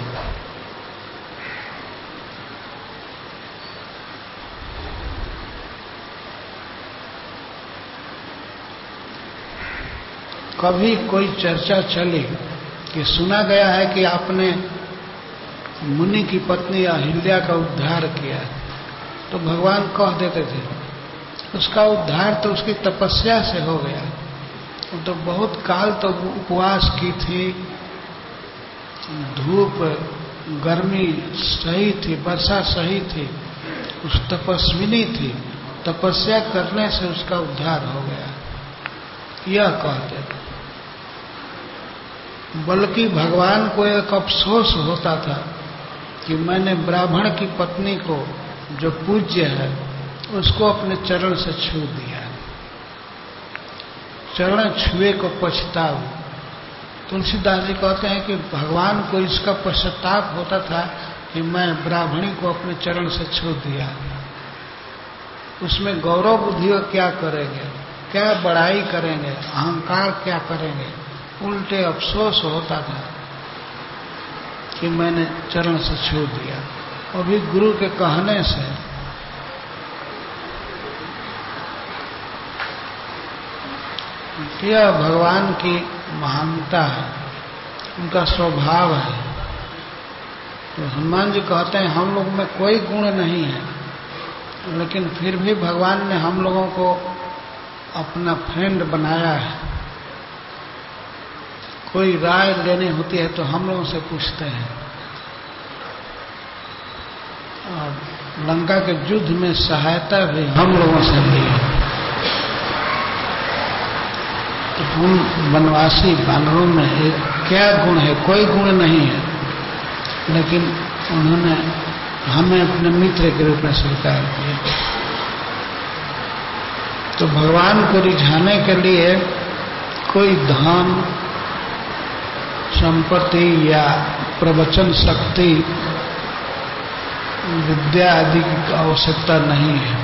कभी कोई चर्चा चली कि सुना गया है कि आपने मुनि की पत्नी अहिल्या का उद्धार किया, तो भगवान कह देते थे उसका उद्धार तो उसकी तपस्या से हो गया। वो तो बहुत काल तो उपवास की थी, धूप गर्मी सही थी, वर्षा सही थी, उस तपस्विनी थी, तपस्या करने से उसका उद्धार हो गया, यह कहते थे। बल्कि भगवान को एक अफसोस होता था कि मैंने ब्राह्मण की पत्नी को जो पूज्य है उसको अपने चरण से छू दिया, चरण छुए को पछताओ। तुलसीदास जी कहते हैं कि भगवान को इसका पश्चाताप होता था कि मैं ब्राह्मणी को अपने चरण से छू दिया। उसमें गौरव बुद्धि क्या करेंगे, क्या बड़ाई करेंगे, अहंकार क्या करेंगे, उल्टे अफसोस होता था कि मैंने चरण से छू दिया। और भी गुरु के कहने से यह भगवान की महानता है, उनका स्वभाव है। तो हनुमान जी कहते हैं हम लोग में कोई गुण नहीं है, लेकिन फिर भी भगवान ने हम लोगों को अपना फ्रेंड बनाया है। कोई राय लेनी होती है तो हम लोगों से पूछते हैं, और लंका के युद्ध में सहायता भी हम लोगों से ली है। तो हम वनवासी बानरों में एक क्या गुण है? कोई गुण नहीं है, लेकिन उन्होंने हमें अपने मित्र के रूप में स्वीकार किया। तो भगवान को रिझाने के लिए कोई धन संपत्ति या प्रवचन शक्ति विद्या आदि की आवश्यकता नहीं है।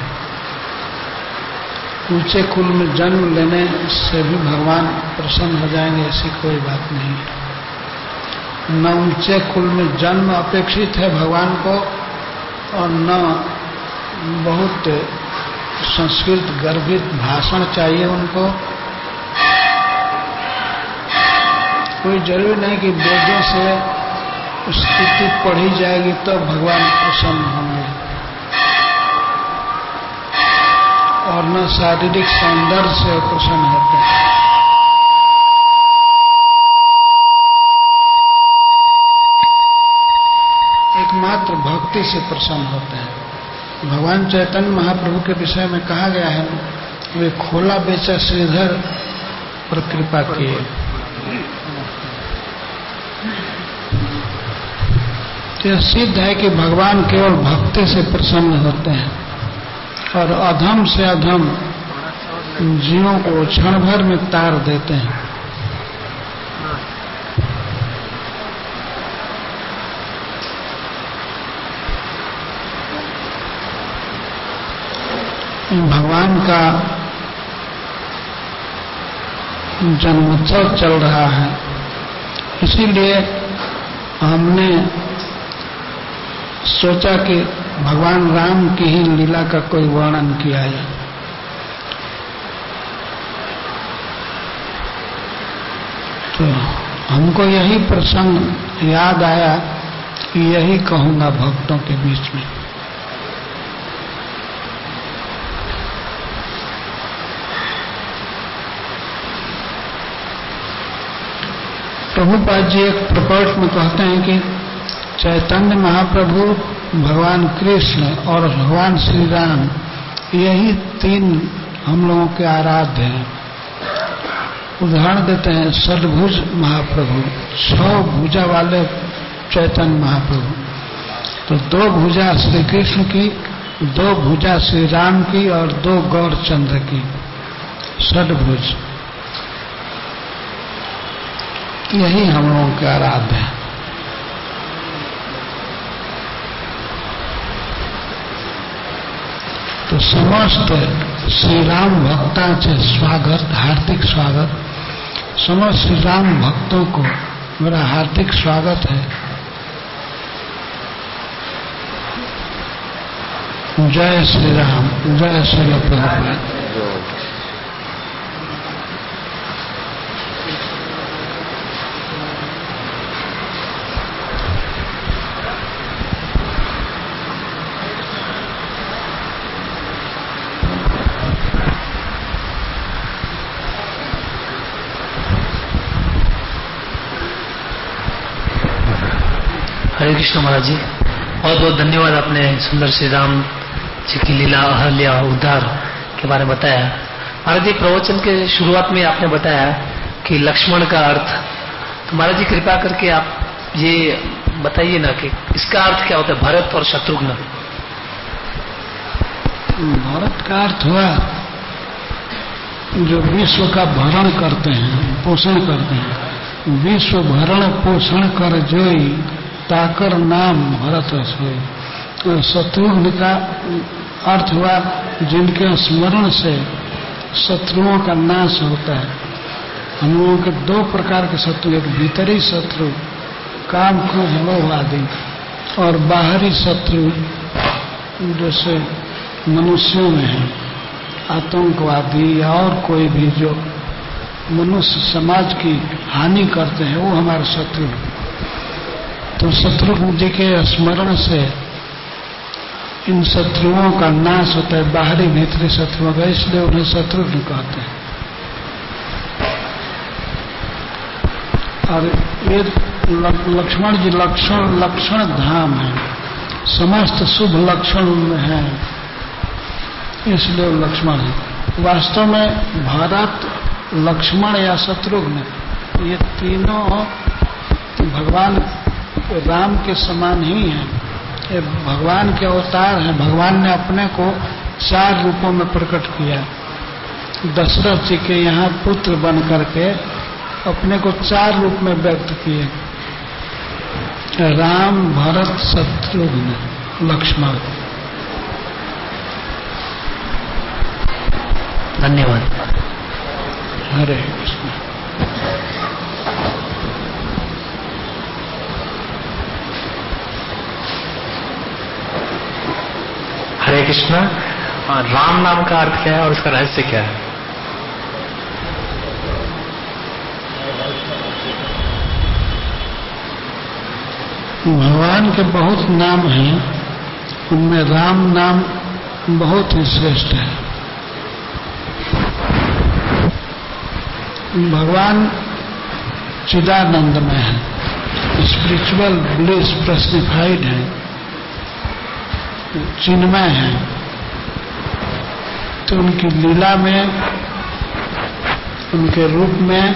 ऊंचे कुल में जन्म लेने से भी भगवान प्रसन्न हो जाएंगे ऐसी कोई बात नहीं है। न ऊंचे कुल में जन्म अपेक्षित है भगवान को, और न बहुत संस्कृत गर्भित भाषण चाहिए उनको। कोई जरूरी नहीं कि वेदों से स्तुति पढ़ी जाएगी तो भगवान प्रसन्न होंगे, और न शारीरिक सौंदर्य से प्रसन्न होते हैं। एकमात्र भक्ति से प्रसन्न होते हैं। भगवान चैतन्य महाप्रभु के विषय में कहा गया है, वे खोला बेचा श्रीधर पर कृपा किए। यह सिद्ध है कि भगवान केवल भक्ति से प्रसन्न होते हैं, और अधम से अधम जीवों को क्षण भर में तार देते हैं। भगवान का जन्मोत्सव चल रहा है, इसीलिए हमने सोचा कि भगवान राम की ही लीला का कोई वर्णन किया जाए। तो हमको यही प्रसंग याद आया कि यही कहूंगा भक्तों के बीच में। प्रभुपाद जी एक प्रकट में कहते हैं कि चैतन्य महाप्रभु, भगवान कृष्ण और भगवान श्री राम, यही तीन हम लोगों के आराध्य हैं। उदाहरण देते हैं, षडभुज महाप्रभु, छह भुजा वाले चैतन्य महाप्रभु। तो दो भुजा श्री कृष्ण की, दो भुजा श्री राम की, और दो गौरचंद्र की, षडभुज। यही हम लोगों के आराध्य है। तो समस्त श्री राम भक्तों से स्वागत, हार्दिक स्वागत। समस्त श्री राम भक्तों को मेरा हार्दिक स्वागत है। जय श्री राम, जय श्री प्रभुपाद। हरे कृष्ण महाराज जी, बहुत बहुत धन्यवाद। आपने सुंदर श्री राम जी की लीला, अहल्या, उद्धार के बारे में बताया। महाराज जी, प्रवचन के शुरुआत में आपने बताया कि लक्ष्मण का अर्थ, तो महाराज जी कृपा करके आप ये बताइए ना कि इसका अर्थ क्या होता है, भरत और शत्रुघ्न। भरत का अर्थ हुआ जो विश्व का भरण करते हैं, पोषण करते हैं। विश्व भरण पोषण कर जोई, ताकर नाम भरत सोई। तो शत्रुघ्न का अर्थ हुआ जिनके स्मरण से शत्रुओं का नाश होता है। हम लोगों के दो प्रकार के शत्रु, एक भीतरी शत्रु काम, क्रोध, लोभ आदि, और बाहरी शत्रु जैसे मनुष्यों में है, आतंकवादी या और कोई भी जो मनुष्य समाज की हानि करते हैं वो हमारे शत्रु। तो शत्रुघ्न जी के स्मरण से इन शत्रुओं का नाश होता है, बाहरी भीतरी शत्रुओं का, इसलिए उन्हें शत्रुघ्न कहते हैं। और ये लक्ष्मण जी लक्षण लक्षण धाम है, समस्त शुभ लक्षण उनमें है, इसलिए वो लक्ष्मण है। वास्तव में भरत, लक्ष्मण या शत्रुघ्न ये तीनों भगवान राम के समान ही हैं। ये भगवान के अवतार हैं। भगवान ने अपने को चार रूपों में प्रकट किया। दशरथ जी के यहाँ पुत्र बन करके अपने को चार रूप में व्यक्त किए, राम, भरत, शत्रुघ्न, लक्ष्मण। धन्यवाद। हरे कृष्ण। हरे कृष्णा। राम नाम का अर्थ क्या है और उसका रहस्य क्या है? भगवान के बहुत नाम हैं, उनमें राम नाम बहुत ही श्रेष्ठ है। भगवान चिदानंद में है, स्पिरिचुअल ब्लिस पर्सनिफाइड है, चिन्मय है। तो उनकी लीला में, उनके रूप में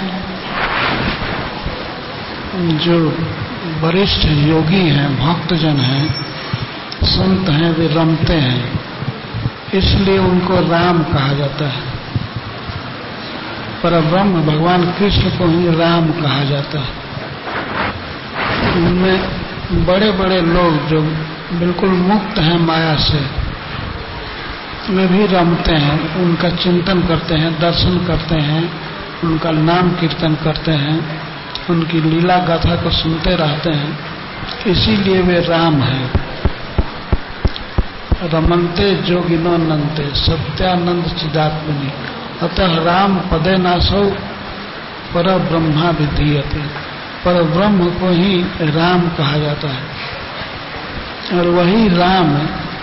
जो वरिष्ठ योगी हैं, भक्तजन हैं, संत हैं, वे रमते हैं, इसलिए उनको राम कहा जाता है। परब्रह्म भगवान कृष्ण को ही राम कहा जाता है। उनमें बड़े बड़े लोग जो बिल्कुल मुक्त हैं माया से, वे भी रमते हैं, उनका चिंतन करते हैं, दर्शन करते हैं, उनका नाम कीर्तन करते हैं, उनकी लीला गाथा को सुनते रहते हैं, इसीलिए वे राम हैं। रमन्ते जोगिनो नन्ते सत्यानंद चिदात्मनि अतः राम पदे नासौ पर ब्रह्मा विधीयते। पर ब्रह्म को ही राम कहा जाता है और वही राम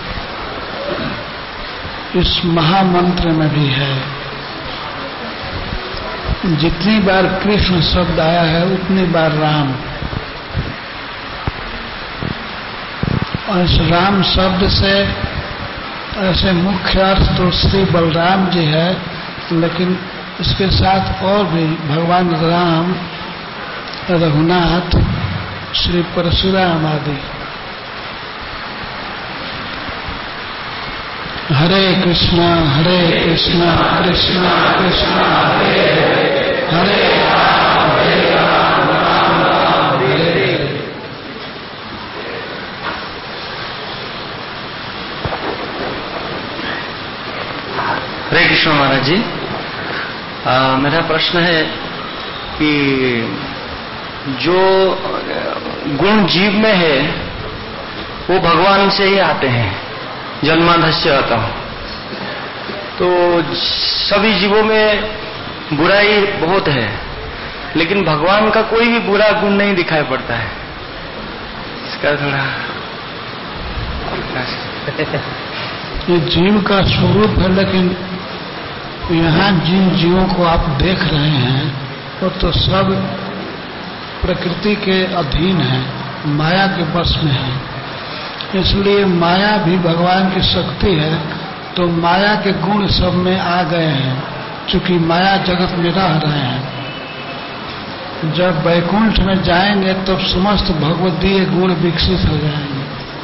इस महामंत्र में भी है। जितनी बार कृष्ण शब्द आया है उतनी बार राम। और इस राम शब्द से ऐसे मुख्य अर्थ तो श्री बलराम जी है, लेकिन इसके साथ और भी भगवान राम, रघुनाथ, श्री परशुराम आदि। हरे कृष्णा हरे कृष्णा कृष्णा कृष्णा हरे हरे, हरे राम हरे राम राम राम हरे हरे। हरे कृष्ण महाराज जी। आ, मेरा प्रश्न है कि जो गुण जीव में है वो भगवान से ही आते हैं, जन्माधस्य आता हूं। तो सभी जीवों में बुराई बहुत है, लेकिन भगवान का कोई भी बुरा गुण नहीं दिखाई पड़ता है। इसका थोड़ा ये जीव का स्वरूप है, लेकिन यहाँ जिन जीवों को आप देख रहे हैं वो तो सब प्रकृति के अधीन है, माया के वश में है। इसलिए माया भी भगवान की शक्ति है, तो माया के गुण सब में आ गए हैं, चूंकि माया जगत में रह रहे हैं। जब वैकुंठ में जाएंगे तब तो समस्त भगवदीय गुण विकसित हो जाएंगे।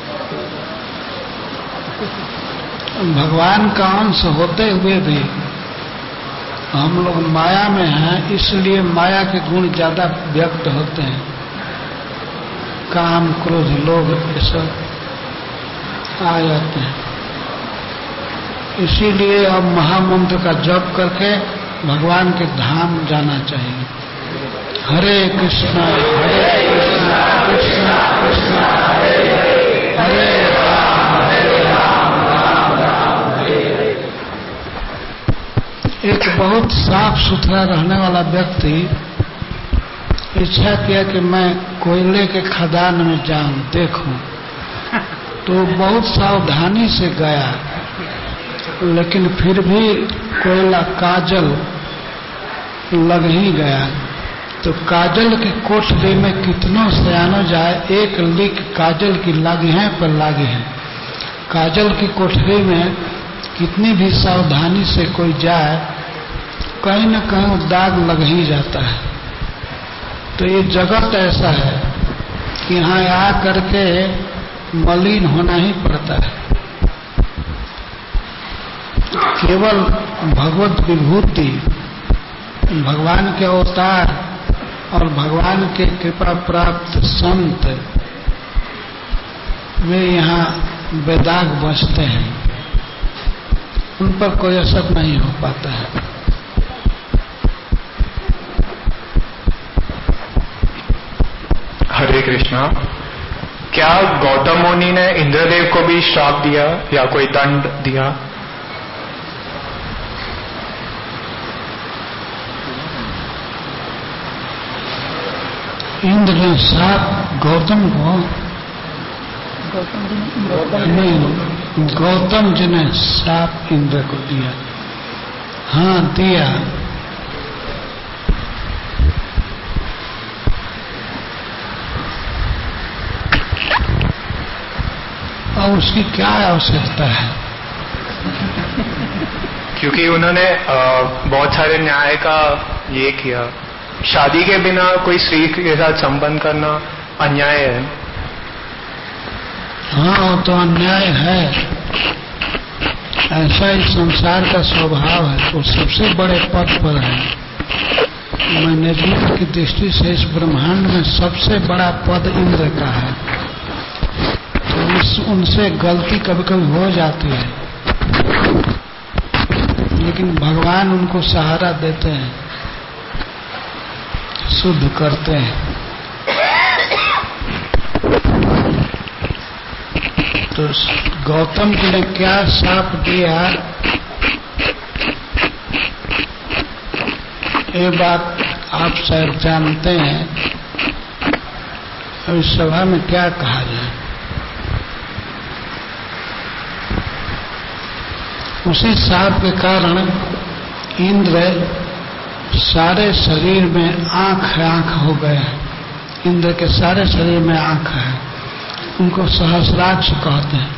भगवान का अंश होते हुए भी हम लोग माया में हैं, इसलिए माया के गुण ज्यादा व्यक्त होते हैं। काम, क्रोध, लोभ ये सब आ जाते हैं। इसीलिए अब महामंत्र का जप करके भगवान के धाम जाना चाहिए। हरे कृष्णा हरे कृष्णा कृष्णा कृष्णा हरे हरे, हरे राम हरे राम राम राम हरे हरे। एक बहुत साफ सुथरा रहने वाला व्यक्ति इच्छा किया कि मैं कोयले के खदान में जाऊं, देखूं, तो बहुत सावधानी से गया, लेकिन फिर भी कोयला काजल लग ही गया। तो काजल की कोठरी में कितनों सयानो जाए, एक लीक काजल की लागी है पर लागी है। काजल की कोठरी में कितनी भी सावधानी से कोई जाए, कहीं न कहीं दाग लग ही जाता है। तो ये जगत ऐसा है कि यहाँ आ करके मलिन होना ही पड़ता है। केवल भगवत विभूति, भगवान के अवतार और भगवान के कृपा प्राप्त संत वे यहाँ बेदाग बचते हैं, उन पर कोई असर नहीं हो पाता है। हरे कृष्णा। क्या गौतम मुनि ने इंद्रदेव को भी श्राप दिया या कोई दंड दिया? इंद्र ने श्राप गौतम को नहीं, गौतम जी ने श्राप इंद्र को दिया। हाँ, दिया। और उसकी क्या आवश्यकता है? क्योंकि उन्होंने बहुत सारे न्याय का ये किया, शादी के बिना कोई स्त्री के साथ संबंध करना अन्याय है। हाँ, तो अन्याय है, ऐसा ही संसार का स्वभाव है। तो सबसे बड़े पद पर है, मैनेजमेंट की दृष्टि से इस ब्रह्मांड में सबसे बड़ा पद इंद्र का है। तो उस उनसे गलती कभी कभी हो जाती है, लेकिन भगवान उनको सहारा देते हैं, शुद्ध करते हैं। तो गौतम जी ने क्या शाप दिया, ये बात आप शायद जानते हैं। और इस सभा में क्या कहा जाए, उसी शाप के कारण इंद्र सारे शरीर में आंख आंख हो गए। इंद्र के सारे शरीर में आंख है, उनको सहस्राक्ष कहते हैं।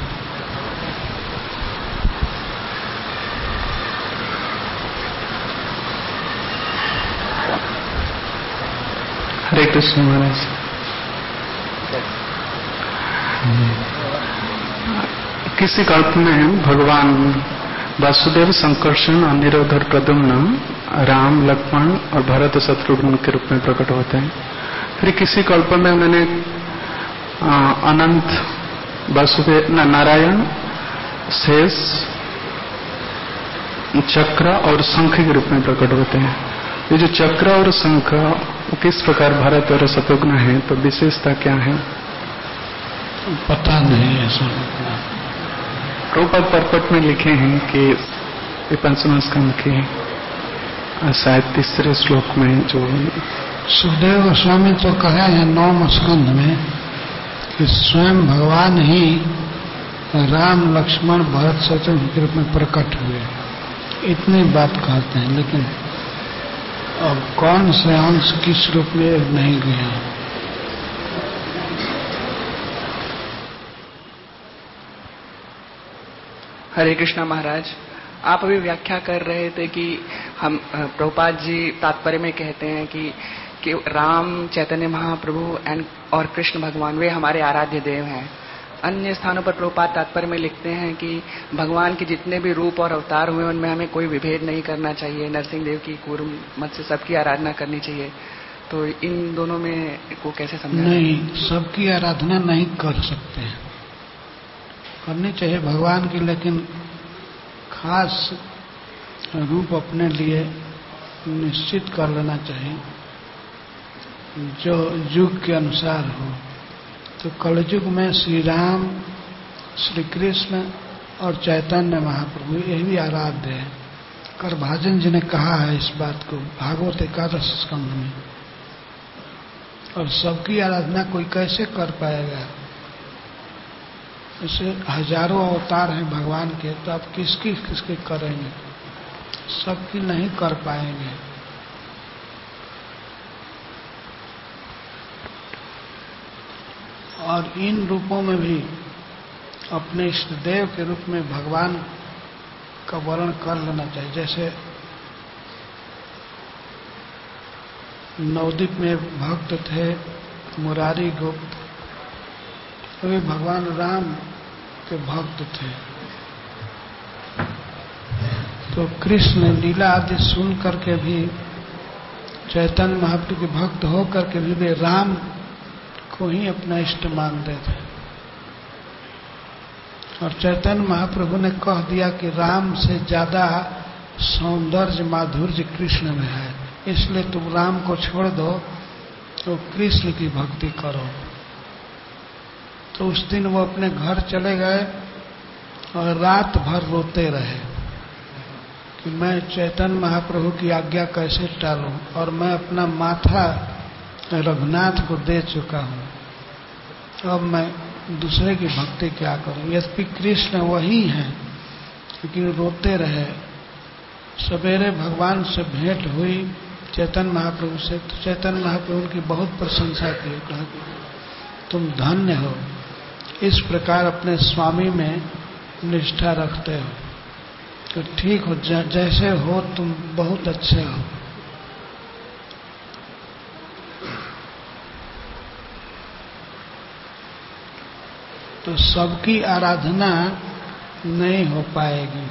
हरे कृष्ण महाराज। किसी कल्प में भगवान वासुदेव, संकर्षण, अनिरुद्ध, प्रद्युम्न, राम, लक्ष्मण और भरत शत्रुघ्न के रूप में प्रकट होते हैं। फिर किसी कल्प में मैंने अनंत, वासुदेव, नारायण, शेष, चक्र और शंख के रूप में प्रकट होते हैं। ये जो चक्र और शंख किस प्रकार भरत और शत्रुघ्न है, तो विशेषता क्या है? पता नहीं ऐसा। प्रभुपाद परपट में लिखे हैं कि ये पंचम स्कंद के शायद तीसरे श्लोक में जो सुखदेव गोस्वामी तो कहे हैं नौम स्कंद में कि स्वयं भगवान ही राम, लक्ष्मण, भरत, शत्रुघ्न के रूप में प्रकट हुए, इतनी बात कहते हैं। लेकिन अब कौन से अंश किस रूप में नहीं गया। हरे कृष्णा महाराज, आप अभी व्याख्या कर रहे थे कि हम प्रभुपाद जी तात्पर्य में कहते हैं कि कि राम, चैतन्य महाप्रभु एंड और कृष्ण भगवान वे हमारे आराध्य देव हैं। अन्य स्थानों पर प्रभुपाद तात्पर्य में लिखते हैं कि भगवान के जितने भी रूप और अवतार हुए उनमें हमें कोई विभेद नहीं करना चाहिए, नरसिंह देव की कूर्म मत से सबकी आराधना करनी चाहिए। तो इन दोनों में को कैसे समझा? नहीं, सबकी आराधना नहीं कर सकते हैं, करनी चाहिए भगवान की, लेकिन खास रूप अपने लिए निश्चित कर लेना चाहिए जो युग के अनुसार हो। तो कलयुग में श्री राम, श्री कृष्ण और चैतन्य महाप्रभु यही आराध्य है। करभाजन जी ने कहा है इस बात को भागवत एकादश स्कंध में। और सबकी आराधना कोई कैसे कर पाएगा? ऐसे हजारों अवतार हैं भगवान के, तो आप किसकी किसकी करेंगे? सबकी नहीं कर पाएंगे। और इन रूपों में भी अपने इष्ट देव के रूप में भगवान का वर्णन कर लेना चाहिए। जैसे नवद्वीप में भक्त थे मुरारी गुप्त, वे भगवान राम के भक्त थे। तो कृष्ण लीला आदि सुन करके भी चैतन्य महाप्रभु के भक्त हो करके भी वे राम को ही अपना इष्ट मानते थे। और चैतन्य महाप्रभु ने कह दिया कि राम से ज्यादा सौंदर्य माधुर्य कृष्ण में है, इसलिए तुम राम को छोड़ दो तो कृष्ण की भक्ति करो। तो उस दिन वो अपने घर चले गए और रात भर रोते रहे कि मैं चैतन्य महाप्रभु की आज्ञा कैसे टालूं, और मैं अपना माथा रघुनाथ को दे चुका हूं, अब मैं दूसरे की भक्ति क्या करूं। यद्यपि कृष्ण वही हैं, लेकिन रोते रहे। सवेरे भगवान से भेंट हुई चैतन्य महाप्रभु से, तो चैतन्य महाप्रभु की बहुत प्रशंसा की, कहा कि तुम धन्य हो, इस प्रकार अपने स्वामी में निष्ठा रखते हो। तो ठीक हो, जैसे हो तुम बहुत अच्छे हो। तो सबकी आराधना नहीं हो पाएगी।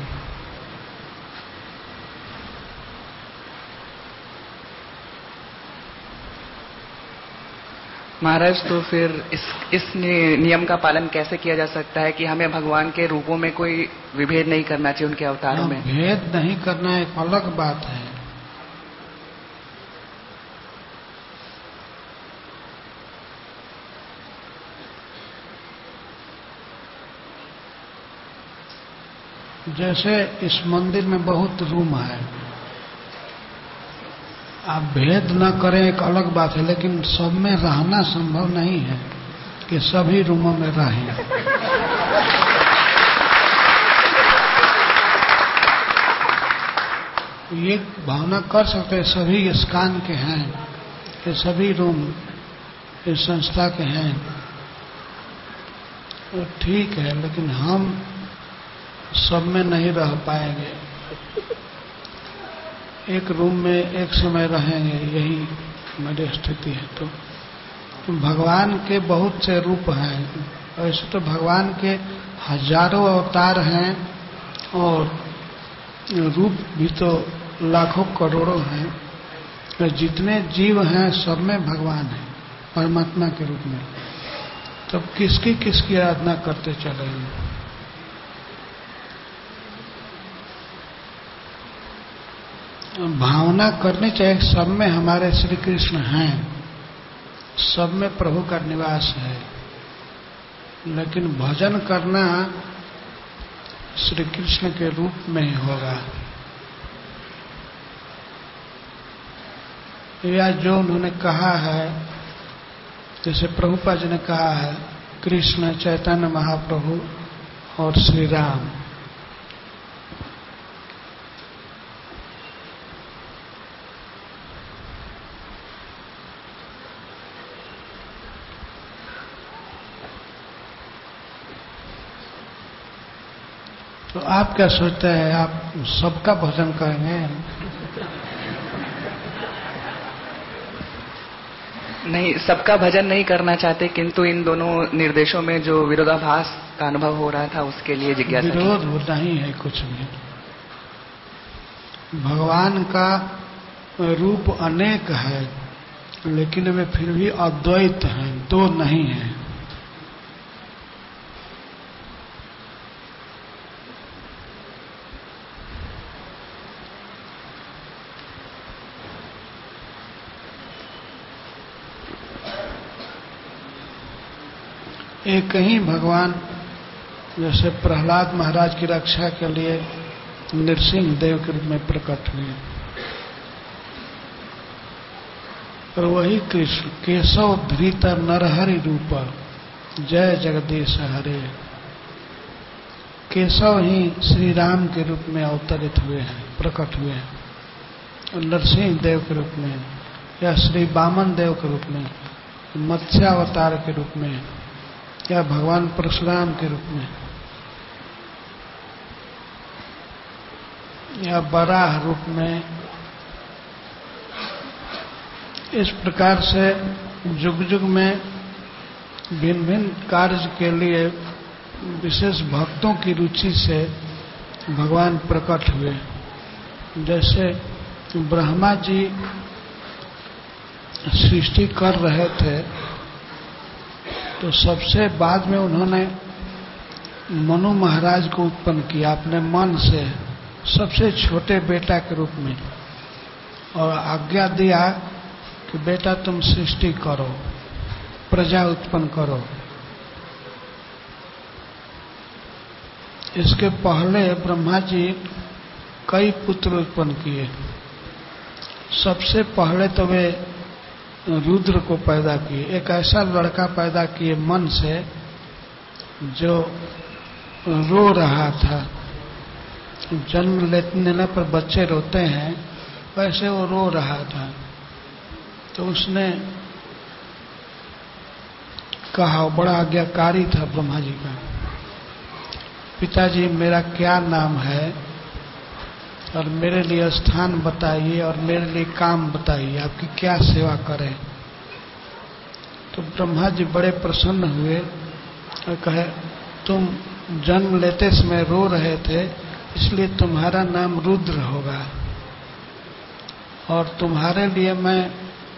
महाराज, तो फिर इस इस नियम का पालन कैसे किया जा सकता है कि हमें भगवान के रूपों में कोई विभेद नहीं करना चाहिए, उनके अवतारों में? भेद नहीं करना एक अलग बात है। जैसे इस मंदिर में बहुत रूम है, आप भेद न करें एक अलग बात है, लेकिन सब में रहना संभव नहीं है कि सभी रूमों में रहें। ये भावना कर सकते हैं सभी स्कान के हैं, कि सभी रूम इस संस्था के हैं, तो ठीक है, लेकिन हम सब में नहीं रह पाएंगे। एक रूम में एक समय रहेंगे, यही मेरी स्थिति है। तो भगवान के बहुत से रूप हैं, वैसे तो भगवान के हजारों अवतार हैं और रूप भी तो लाखों करोड़ों हैं। जितने जीव हैं सब में भगवान है परमात्मा के रूप में। तब किसकी किसकी आराधना करते चलेंगे? भावना करनी चाहिए सब में हमारे श्री कृष्ण हैं, सब में प्रभु का निवास है, लेकिन भजन करना श्री कृष्ण के रूप में ही होगा। या जो उन्होंने कहा है, जैसे प्रभुपाद जी ने कहा है, कृष्ण चैतन्य महाप्रभु और श्री राम। तो आप क्या सोचते हैं, आप सबका भजन करेंगे? नहीं, सबका भजन नहीं करना चाहते, किंतु इन दोनों निर्देशों में जो विरोधाभास का अनुभव हो रहा था उसके लिए जिज्ञासा। विरोध नहीं है कुछ भी। भगवान का रूप अनेक है, लेकिन वे फिर भी अद्वैत हैं, दो नहीं हैं। एक ही भगवान, जैसे प्रहलाद महाराज की रक्षा के लिए नृसिंह देव के रूप में प्रकट हुए। और वही कृष्ण केशव धृत नरहरि रूप जय जगदीश हरे, केशव ही श्री राम के रूप में अवतरित हुए हैं, प्रकट हुए हैं। और नरसिंह देव के रूप में या श्री वामन देव के रूप में, मत्स्यावतार के रूप में या भगवान परशुराम के रूप में या बराह रूप में, इस प्रकार से जुग जुग में भिन्न भिन्न कार्य के लिए विशेष भक्तों की रुचि से भगवान प्रकट हुए। जैसे ब्रह्मा जी सृष्टि कर रहे थे तो सबसे बाद में उन्होंने मनु महाराज को उत्पन्न किया अपने मन से, सबसे छोटे बेटा के रूप में, और आज्ञा दिया कि बेटा तुम सृष्टि करो, प्रजा उत्पन्न करो। इसके पहले ब्रह्मा जी कई पुत्र उत्पन्न किए। सबसे पहले तो वे रुद्र को पैदा किए, एक ऐसा लड़का पैदा किए मन से जो रो रहा था। जन्म लेने पर बच्चे रोते हैं, वैसे वो रो रहा था। तो उसने कहा, बड़ा आज्ञाकारी था ब्रह्मा जी का, पिताजी मेरा क्या नाम है और मेरे लिए स्थान बताइए और मेरे लिए काम बताइए, आपकी क्या सेवा करें। तो ब्रह्मा जी बड़े प्रसन्न हुए और कहे, तुम जन्म लेते समय रो रहे थे, इसलिए तुम्हारा नाम रुद्र होगा और तुम्हारे लिए मैं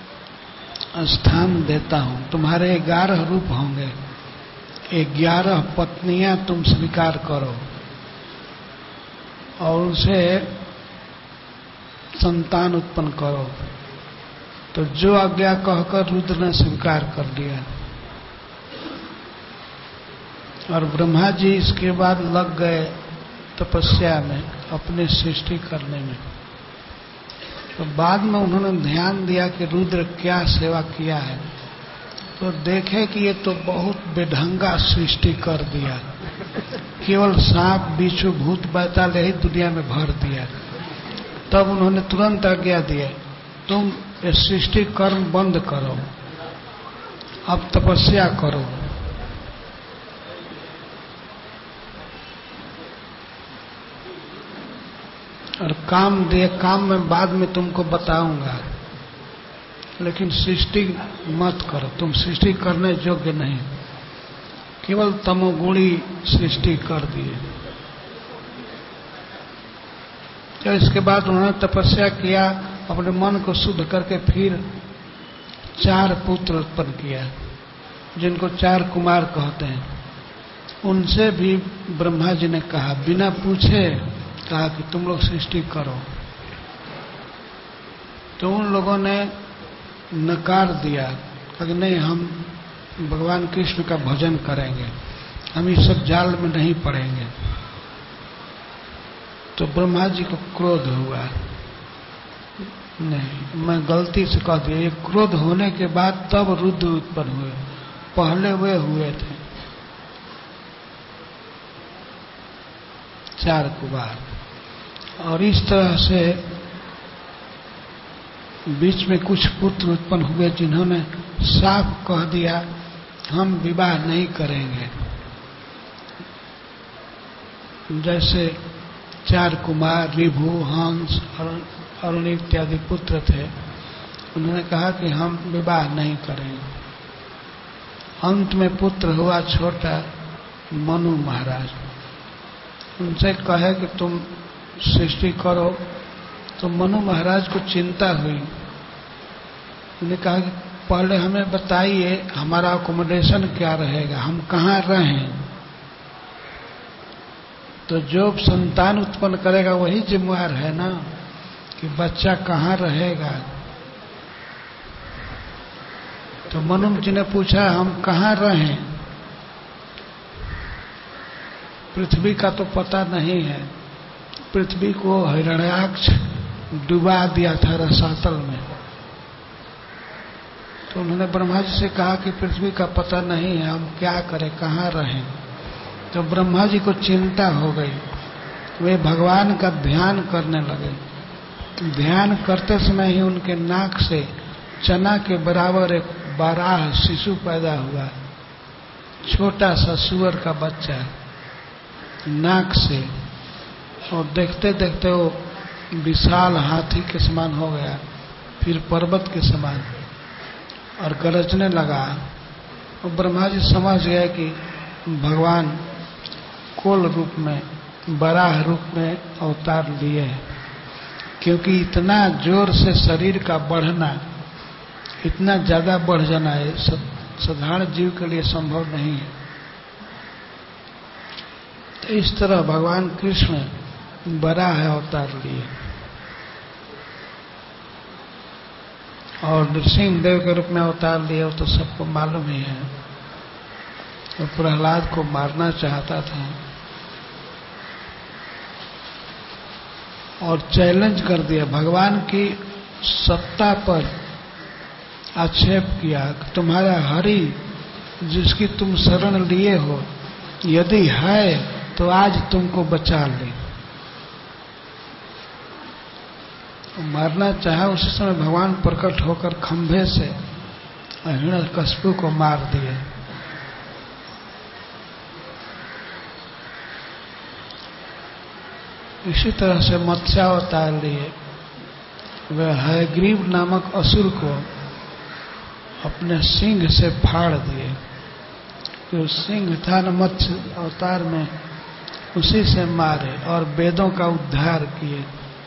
स्थान देता हूं। तुम्हारे ग्यारह रूप होंगे, ग्यारह पत्नियां तुम स्वीकार करो और उनसे संतान उत्पन्न करो। तो जो आज्ञा कहकर रुद्र ने स्वीकार कर लिया और ब्रह्मा जी इसके बाद लग गए तपस्या में, अपनी सृष्टि करने में। तो बाद में उन्होंने ध्यान दिया कि रुद्र क्या सेवा किया है, तो देखे कि ये तो बहुत बेढंगा सृष्टि कर दिया, केवल सांप बिच्छू भूत बैताल यही दुनिया में भर दिया। तब उन्होंने तुरंत आज्ञा दिया, तुम ये सृष्टि कर्म बंद करो, अब तपस्या करो। और काम दे, काम में बाद में तुमको बताऊंगा, लेकिन सृष्टि मत करो, तुम सृष्टि करने योग्य नहीं। केवल तमोगुणी सृष्टि कर दिए। तो इसके बाद उन्होंने तपस्या किया, अपने मन को शुद्ध करके फिर चार पुत्र उत्पन्न किया, जिनको चार कुमार कहते हैं। उनसे भी ब्रह्मा जी ने कहा, बिना पूछे कहा कि तुम लोग सृष्टि करो। तो उन लोगों ने नकार दिया, कि नहीं, हम भगवान कृष्ण का भजन करेंगे, हम इस सब जाल में नहीं पड़ेंगे। तो ब्रह्मा जी को क्रोध हुआ, नहीं मैं गलती से कह दिया। ये क्रोध होने के बाद तब रुद्र उत्पन्न हुए, पहले वे हुए थे चार कुमार। और इस तरह से बीच में कुछ पुत्र उत्पन्न हुए जिन्होंने साफ कह दिया हम विवाह नहीं करेंगे। जैसे चार कुमार ऋभु, हंस, अरुण इत्यादि पुत्र थे, उन्होंने कहा कि हम विवाह नहीं करेंगे। अंत में पुत्र हुआ छोटा मनु महाराज, उनसे कहे कि तुम सृष्टि करो। तो मनु महाराज को चिंता हुई, उन्होंने कहा कि पहले हमें बताइए हमारा अकोमोडेशन क्या रहेगा, हम कहाँ रहें। तो जो संतान उत्पन्न करेगा वही जिम्मेवार है ना, कि बच्चा कहाँ रहेगा। तो मनु जी ने पूछा हम कहाँ रहें, पृथ्वी का तो पता नहीं है, पृथ्वी को हिरण्याक्ष डुबा दिया था रसातल में, तो उन्होंने ब्रह्मा जी से कहा कि पृथ्वी का पता नहीं है, हम क्या करें, कहाँ रहें। तो ब्रह्मा जी को चिंता हो गई, वे भगवान का ध्यान करने लगे। ध्यान करते समय ही उनके नाक से चना के बराबर एक बारह शिशु पैदा हुआ, छोटा सा सुअर का बच्चा नाक से, और देखते देखते वो विशाल हाथी के समान हो गया, फिर पर्वत के समान, और गरजने लगा। और ब्रह्मा जी समझ गए कि भगवान कोल रूप में, बराह रूप में अवतार लिए, क्योंकि इतना जोर से शरीर का बढ़ना, इतना ज्यादा बढ़ जाना है साधारण जीव के लिए संभव नहीं है। तो इस तरह भगवान कृष्ण बराह अवतार लिए और नृसिंह देव के रूप में अवतार लिए, तो सबको मालूम ही है। तो प्रहलाद को मारना चाहता था और चैलेंज कर दिया, भगवान की सत्ता पर आक्षेप किया, तुम्हारा हरि जिसकी तुम शरण लिए हो यदि है तो आज तुमको बचा ले। मारना चाहा, उसी समय भगवान प्रकट होकर खंभे से हिरण्यकशिपु को मार दिए। इसी तरह से मत्स्यावतार लिए, वह हयग्रीव नामक असुर को अपने सिंह से फाड़ दिए। जो सिंह था न मत्स्य अवतार में, उसी से मारे और वेदों का उद्धार किए।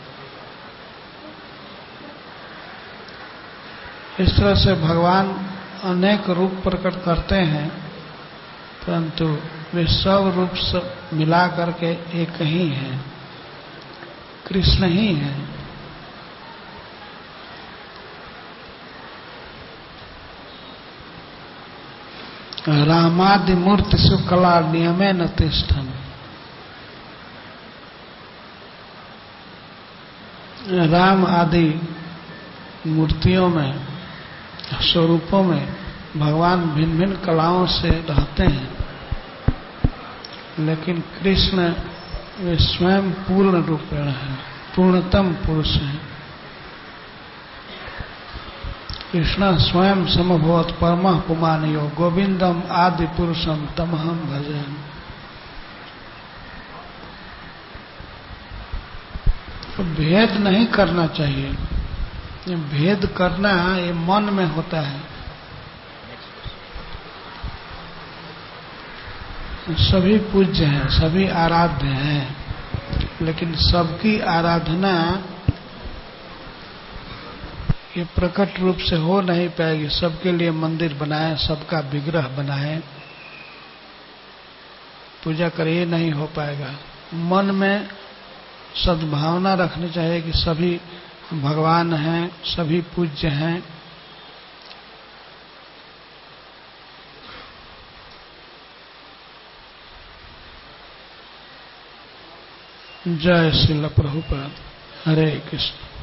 इस तरह से भगवान अनेक रूप प्रकट करते हैं, परंतु वे सब रूप सब मिला करके एक ही हैं, कृष्ण ही हैं। रामादि मूर्ति सुकला नियमे न तिष्ठन। राम आदि मूर्तियों में, स्वरूपों में भगवान भिन्न भिन्न कलाओं से रहते हैं, लेकिन कृष्ण वे स्वयं पूर्ण रूपेण है, पूर्णतम पुरुष है। कृष्ण स्वयं समभवत परमः पुमानयो गोविंदम आदि पुरुषम तमहम भजन। तो भेद नहीं करना चाहिए, ये भेद करना ये मन में होता है। सभी पूज्य हैं, सभी आराध्य हैं, लेकिन सबकी आराधना ये प्रकट रूप से हो नहीं पाएगी। सबके लिए मंदिर बनाए, सबका विग्रह बनाए, पूजा करे, ये नहीं हो पाएगा। मन में सद्भावना रखनी चाहिए कि सभी भगवान हैं, सभी पूज्य हैं। जय श्रील प्रभुपाद। हरे कृष्ण।